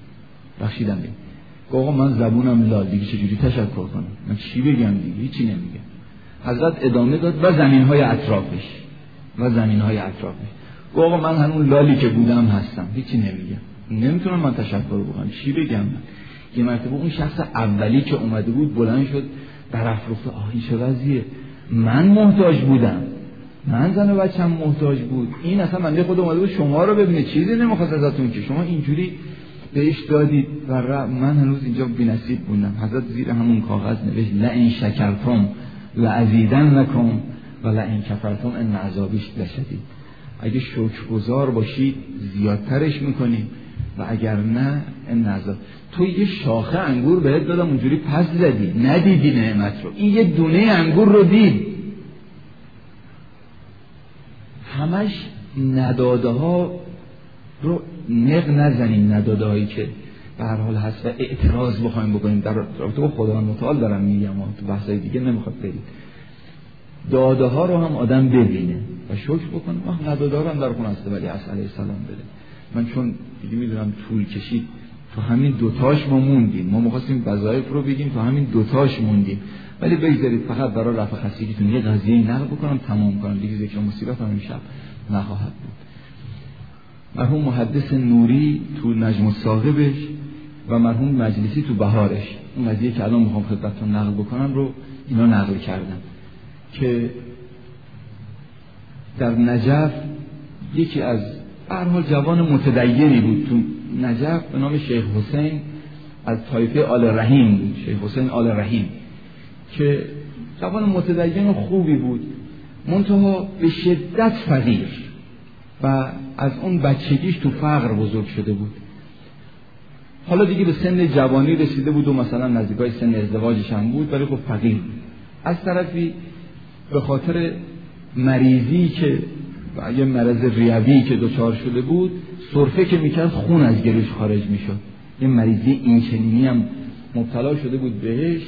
گفت آقا من زبونم لال دیگه، چجوری تشکر کنم؟ من چی بگم دیگه؟ هیچی نمیگم. حضرت ادامه داد و زمین‌های اطرافش. گفت آقا من همون لالی که بودم هستم، هیچی نمیگم، نمیتونم من تشکر بکنم، چی بگم من؟ یه مرتبه اون شخص اولی که اومده بود بلند شد، برافروخته، این چه وضعیه؟ من محتاج بودم، من زن و بچه‌م محتاج بود، این اصلا بنده خود اومده بود شما رو ببینه، چیزی نمیخواست ازتون که شما اینجوری بهش دادید و من هنوز اینجا بی‌نصیب موندم. حضرت زیر همون کاغذ نوشت لئن شکرتم لازیدنکم و لئن کفرتم ان عذابی لشدید. اگه شکرگزار باشید زیادترش میکنیم و اگر نه ان عذاب. تو یه شاخه انگور بهت دادم اونجوری پس زدی، ندیدی نعمت رو. این یه دونه انگور رو دید. همش نداده ها رو نق نزنیم، نداده هایی که به هر حال هست و اعتراض بخوایم بکنیم. در رابطه با خدا متعال دارم میگم، تو بحثای دیگه نمیخواد برید. داده ها رو هم آدم ببینه و شکر بکنه. نداده ها رو هم در خون هسته ولی علیه السلام بده. من چون دیگه میدونم طول کشید، تو همین دوتاش ما موندیم. ما می‌خواستیم وظایف رو بگیم، تو همین دوتاش موندیم. ولی بگذارید فقط برای رفع خستگیتون یه قضیه نقل بکنم، تمام کنم دیگه. ذکر مصیبت هم امشب نخواهد بود. مرحوم محدث نوری تو نجم الثاقبش و مرحوم مجلسی تو بهارش، اون قضیه که الان میخوام خدمتتون نقل بکنم رو اینا نقل کردن که در نجف یکی از به هر حال جوان متدینی بود تو نجف به نام شیخ حسین از طایفه آل رحیم بود. شیخ حسین آل رحیم که جوان متدین خوبی بود، منتها به شدت فقیر و از اون بچگیش تو فقر بزرگ شده بود. حالا دیگه به سن جوانی رسیده بود و مثلا نزدیکای سن ازدواجش هم بود، ولی خب فقیر. از طرفی به خاطر مریضی که و یه مرض ریوی که دچار شده بود، سرفه که میکرد خون از گلوش خارج میشد. یه مریضی اینچنینی هم مبتلا شده بود بهش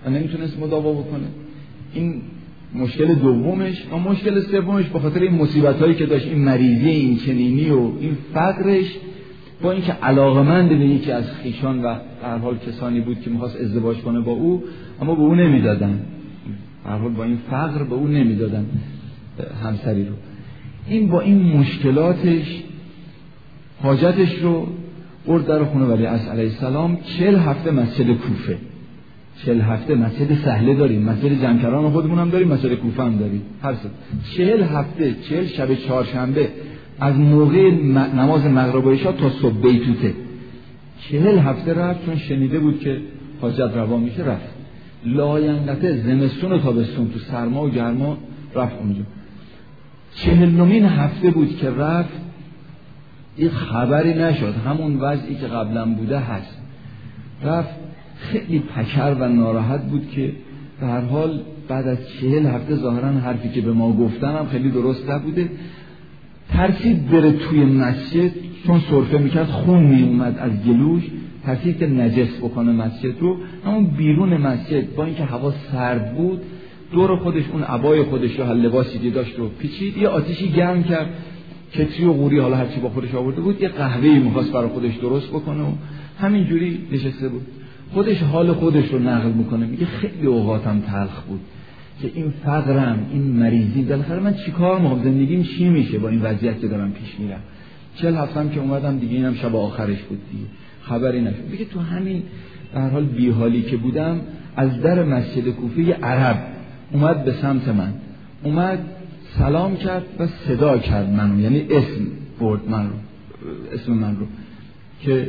و نمیتونست مداوا بکنه. این مشکل دومش. و مشکل سومش به خاطر این مصیبتایی که داشت، این مریضی، این چنینی و این فقرش، با اینکه علاقمند به یکی از خویشان و به هر حال کسانی بود که می‌خواست ازدواج کنه با او، اما به او نمیدادن، به هر حال با این فقر به او نمیدادن همسری رو. این با این مشکلاتش حاجتش رو برد در خونه ولیعصر علیه السلام. 40 هفته مسجد کوفه، 40 هفته مسجد سهله داریم، مسجد جمکران خودمون هم داریم، مسجد کوفه هم داریم، هر سه 40 هفته، 40 شب چهارشنبه از موقع نماز مغرب و عشا تا صبح بیتوته 40 هفته رفت، چون شنیده بود که حاجت روا میشه. رفت لاینقطع زمستون و تابستون تو سرما و گرما رفت اونجا. 40مین هفته بود که رفت، این خبری نشد، همون وضعی که قبلا بوده هست. رفت خیلی پکر و ناراحت بود که به هر حال بعد از 40 هفته ظاهرا حرفی که به ما گفتن هم خیلی درست نبوده. ترسید بره توی مسجد، چون سرفه میکرد خون میومد از گلوش، ترسید که نجس بکنه مسجد رو. همون بیرون مسجد با اینکه هوا سرد بود، دور خودش اون عبای خودش رو، لباسی که داشت رو پیچید، یه آتیشی گرم کرد، کتری و قوری حالا هرچی با خودش آورده بود، یه قهوه‌ای می‌خواست برای خودش درست بکنه و همینجوری نشسته بود. خودش حال خودش رو نقل میکنه، میگه خیلی اوقاتم تلخ بود که این فقرم، این مریضی، بالاخره من چیکار می‌کنم، زندگیم چی میشه با این وضعیت که دارم پیش میرم. 40 هفتم که اومدم دیگه، اینم شب آخرش بود دیگه، خبری نشد. میگه تو همین به هر حال بیحالی که بودم، از در مسجد کوفه یه عرب اومد به سمت من، اومد سلام کرد و صدا کرد منو، یعنی اسم برد من رو، اسم من رو، که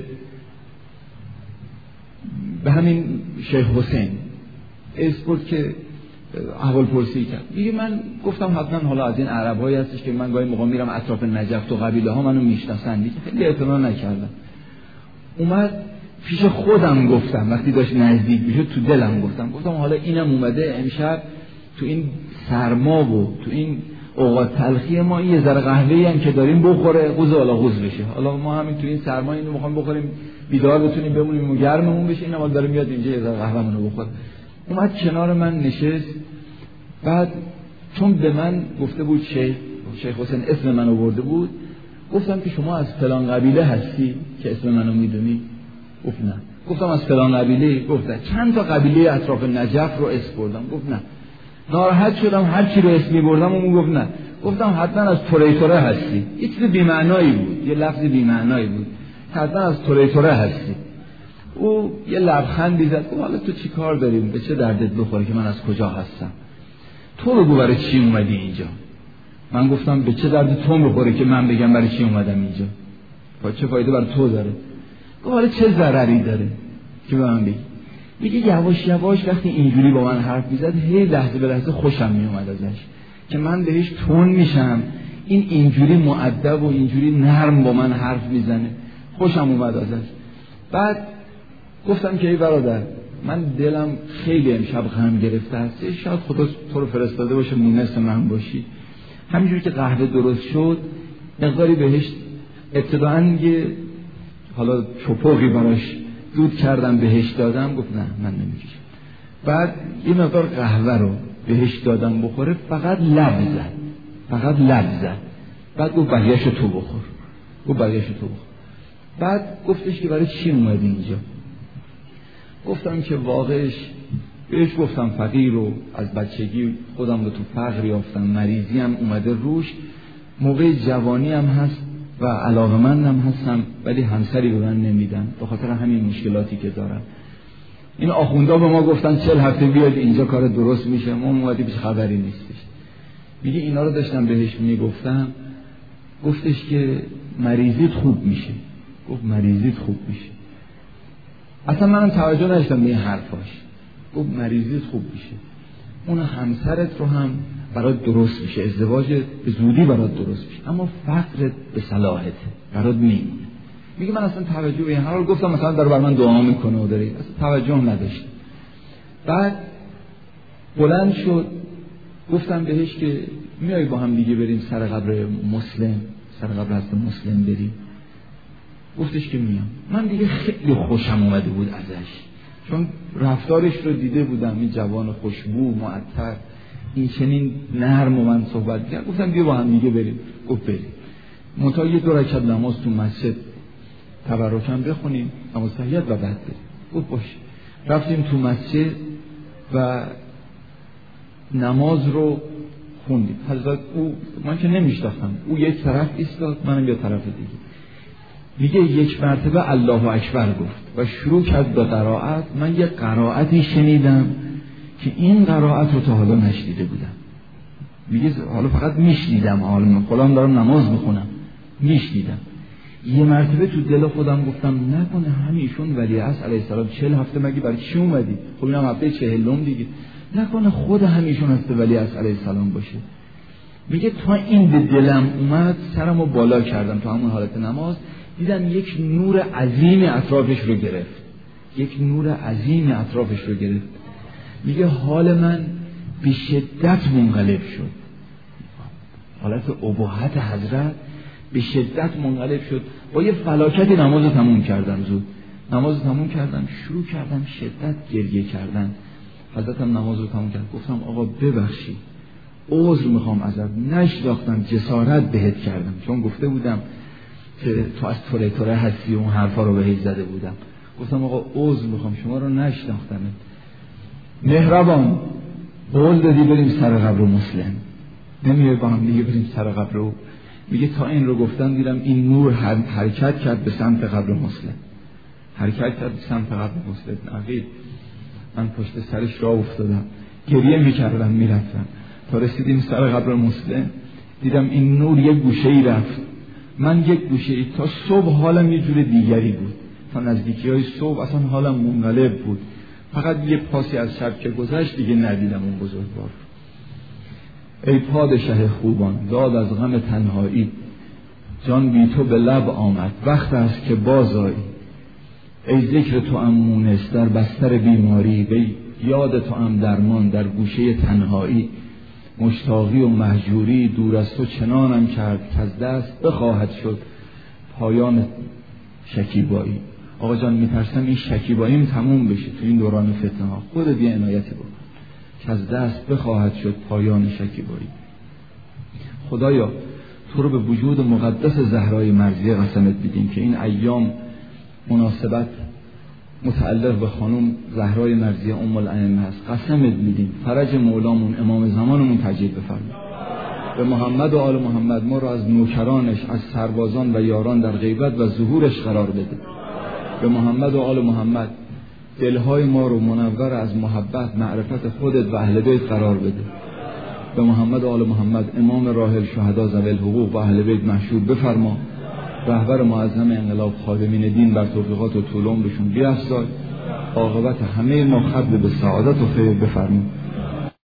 به همین شیخ حسین اسم برد، که احوال پرسی کرد. میگه من گفتم حتما حالا از این عربایی هستش که من گاهی موقع میرم اطراف نجف و قبیله ها منو میشناسن، میگه خیلی اعتنا نکردم. اومد پیش خودم گفتم، وقتی داشت نزدیک میشد تو دلم گفتم حالا اینم اومده امشب تو این سرما و تو این اوقات تلخی ما یه ذره قهوه‌ای هم که داریم بخوره، قوز والا قوز بشه. حالا ما همین تو این سرما اینو می‌خوایم بخوریم، بیدار بتونیم بمونیم و گرممون بشه، این حال داره میاد اینجا یه ذره قهوه‌مون رو بخوره. اومد کنار من نشست. بعد چون به من گفته بود شیخ حسین اسم من آورده بود، گفتم که شما از فلان قبیله هستی که اسم منو میدونی؟ گفت نه. گفتم از فلان قبیله؟ گفت نه. چند تا قبیله اطراف نجف رو اسم بردم؟ گفت نه. ناراحت شدم، هر چی رو اسمی بردم اون گفت نه. گفتم حتما از توریتوره هستی. یه چیز بی‌معنایی بود، یه لفظ بی‌معنایی بود، حتما از توریتوره هستی. او یه لبخندی زد، گفت حالا تو چی کار داریم، به چه دردت بخوره که من از کجا هستم؟ تو بگو برای چی اومدی اینجا. من گفتم به چه درد تو بخوره که من بگم برای چی اومدم اینجا، با چه فایده برای تو داره؟ گفت حالا چه ضرری داره که به من بگی؟ میگه یواش یواش وقتی اینجوری با من حرف میزد، هی لحظه به لحظه خوشم میومد ازش، که من بهش تون میشم، این اینجوری مؤدب و اینجوری نرم با من حرف میزنه، خوشم اومد ازش. بعد گفتم که ای برادر، من دلم خیلی امشب غم گرفته است، شاید خدا تو رو فرستاده باشه مونس من باشی. همینجوری که قهوه درست شد، مقداری بهش ابتداً یه حالا چپوقی براش دود کردم بهش دادم، گفت نه من نمیکشم. بعد یه مقدار قهوه رو بهش دادم بخوره، فقط لب زد. بعد گفت بقیه‌شو تو بخور. بعد گفتش که برای چی اومدی اینجا؟ گفتم که واقعش بهش گفتم فقیر و از بچگی خودم رو تو فقر یافتم، مریضی هم اومده روش، موقع جوانی هم هست و علاقه‌مندم هستم، ولی همسری به من نمیدن به خاطر همین مشکلاتی که دارم. این آخوندا به ما گفتن 40 هفته بیاد اینجا کار درست میشه، ما اومدیم هیچ خبری نیستش. میگه اینا رو داشتم بهش میگفتم، گفتش که مریضیت خوب میشه. گفت مریضیت خوب میشه. اصلا منم توجه نداشتم به این حرفاش. گفت مریضیت خوب میشه، اون همسرت رو هم برات درست میشه، ازدواجت به زودی برات درست میشه، اما فقرت به صلاحته برات میمونه. میگه من اصلا توجه به این حال، گفتم مثلا داره بر من دعا میکنه و داره، اصلا توجه نداشتم. بعد بلند شد، گفتم بهش که میای با هم دیگه بریم سر قبر حضرت مسلم بریم. گفتش که میام. من دیگه خیلی خوشم اومده بود ازش، چون رفتارش رو دیده بودم، این جوان خوشبو معطر، این چنین نرم و من صحبت کرد. گفتم بیا با هم دیگه بریم. گفت بریم. منتها یه 2 رکعت نماز تو مسجد تبرکم بخونیم، نماز تحیت و بعد بریم. گفت باشه. رفتیم تو مسجد و نماز رو خوندیم. حضرت من که نمیشناختم، او یک طرف ایستاد، منم یه طرف دیگه. میگه یک مرتبه الله اکبر گفت و شروع کرد به قرائت. من یه قرائتی شنیدم که این قرائت رو تا حالا نشنیده بودم. میگه حالا فقط میشنیدم، حالا خودم دارم نماز میخونم میشنیدم. یه مرتبه تو دل خودم گفتم نکنه همیشون ولیعصر علیه السلام 40 هفته مگه برای چی اومدی؟ خب اینم هفته 40 دیگه، نکنه خود همیشون هست ولیعصر علیه السلام باشه. میگه تا این به دلم اومد سرمو بالا کردم تو همون حالت نماز، دیدم یک نور عظیم اطرافش رو گرفت. یک نور عظیم اطرافش رو گرفت. میگه حال من به شدت منقلب شد. حالت اباحت حضرت به شدت منقلب شد. با یه فلاکتی نماز تموم کردم. زود نماز تموم کردم، شروع کردم شدت گریه کردن. حضرتم نماز رو تموم کرد. گفتم آقا ببخشید، عذر میخوام ازت، نشناختم، جسارت بهت کردم، چون گفته بودم که تو از توره هستی و اون حرفا رو بهت زده بودم. گفتم آقا عذر میخوام، شما رو نشناختم. مهربان قول دادی بریم سر قبر مسلم، نمیای با هم دیگه بریم سر قبر رو؟ میگه تا این رو گفتم دیدم این نور حرکت کرد به سمت قبر مسلم، حرکت کرد به سمت قبر مسلم. عقیل من پشت سرش راه افتادم، گریه میکردم، میرفتم تا رسیدیم سر قبر مسلم. دیدم این نور یک گوشه ای رفت، من یک گوشه ای. تا صبح حالم یه جور دیگری بود، تا نزدیکی های صبح اصلا حالم منقلب بود. فقط یه پاسی از شب که گذشت دیگه ندیدم اون بزرگوار. ای پادشه خوبان، داد از غم تنهایی، جان بی تو به لب آمد، وقت است که بازایی. ای ذکر تو ام مونس در بستر بیماری، وی یاد تو ام درمان در گوشه تنهایی. مشتاقی و مهجوری دور از تو چنانم کرد، که از دست بخواهد شد پایان شکیبایی. آقا جان میترسم این شکیباییم تموم بشه تو این دوران فتنه ها، خودت یه عنایتی بکن، که از دست بخواهد شد پایان شکیبایی. خدایا تو رو به وجود مقدس زهرای مرضیه قسمت بدیم که این ایام مناسبت متعلق به خانم زهرای مرضیه ام الائمه هست. قسمت میدیم فرج مولامون امام زمانمون تجدید بفرمایید. به محمد و آل محمد ما را از نوکرانش، از سربازان و یاران در غیبت و ظهورش قرار بده. به محمد و آل محمد دلهای ما رو منور از محبت، معرفت خودت و اهل بیت قرار بده. به محمد و آل محمد امام راحل شهدا ذوی الحقوق و اهل بیت محشور بفرما. رهبر معظم انقلاب خادمین دین بر توفیقات و طول عمرشون بیفزای. عاقبت همه ما ختم به سعادت و خیر بفرما.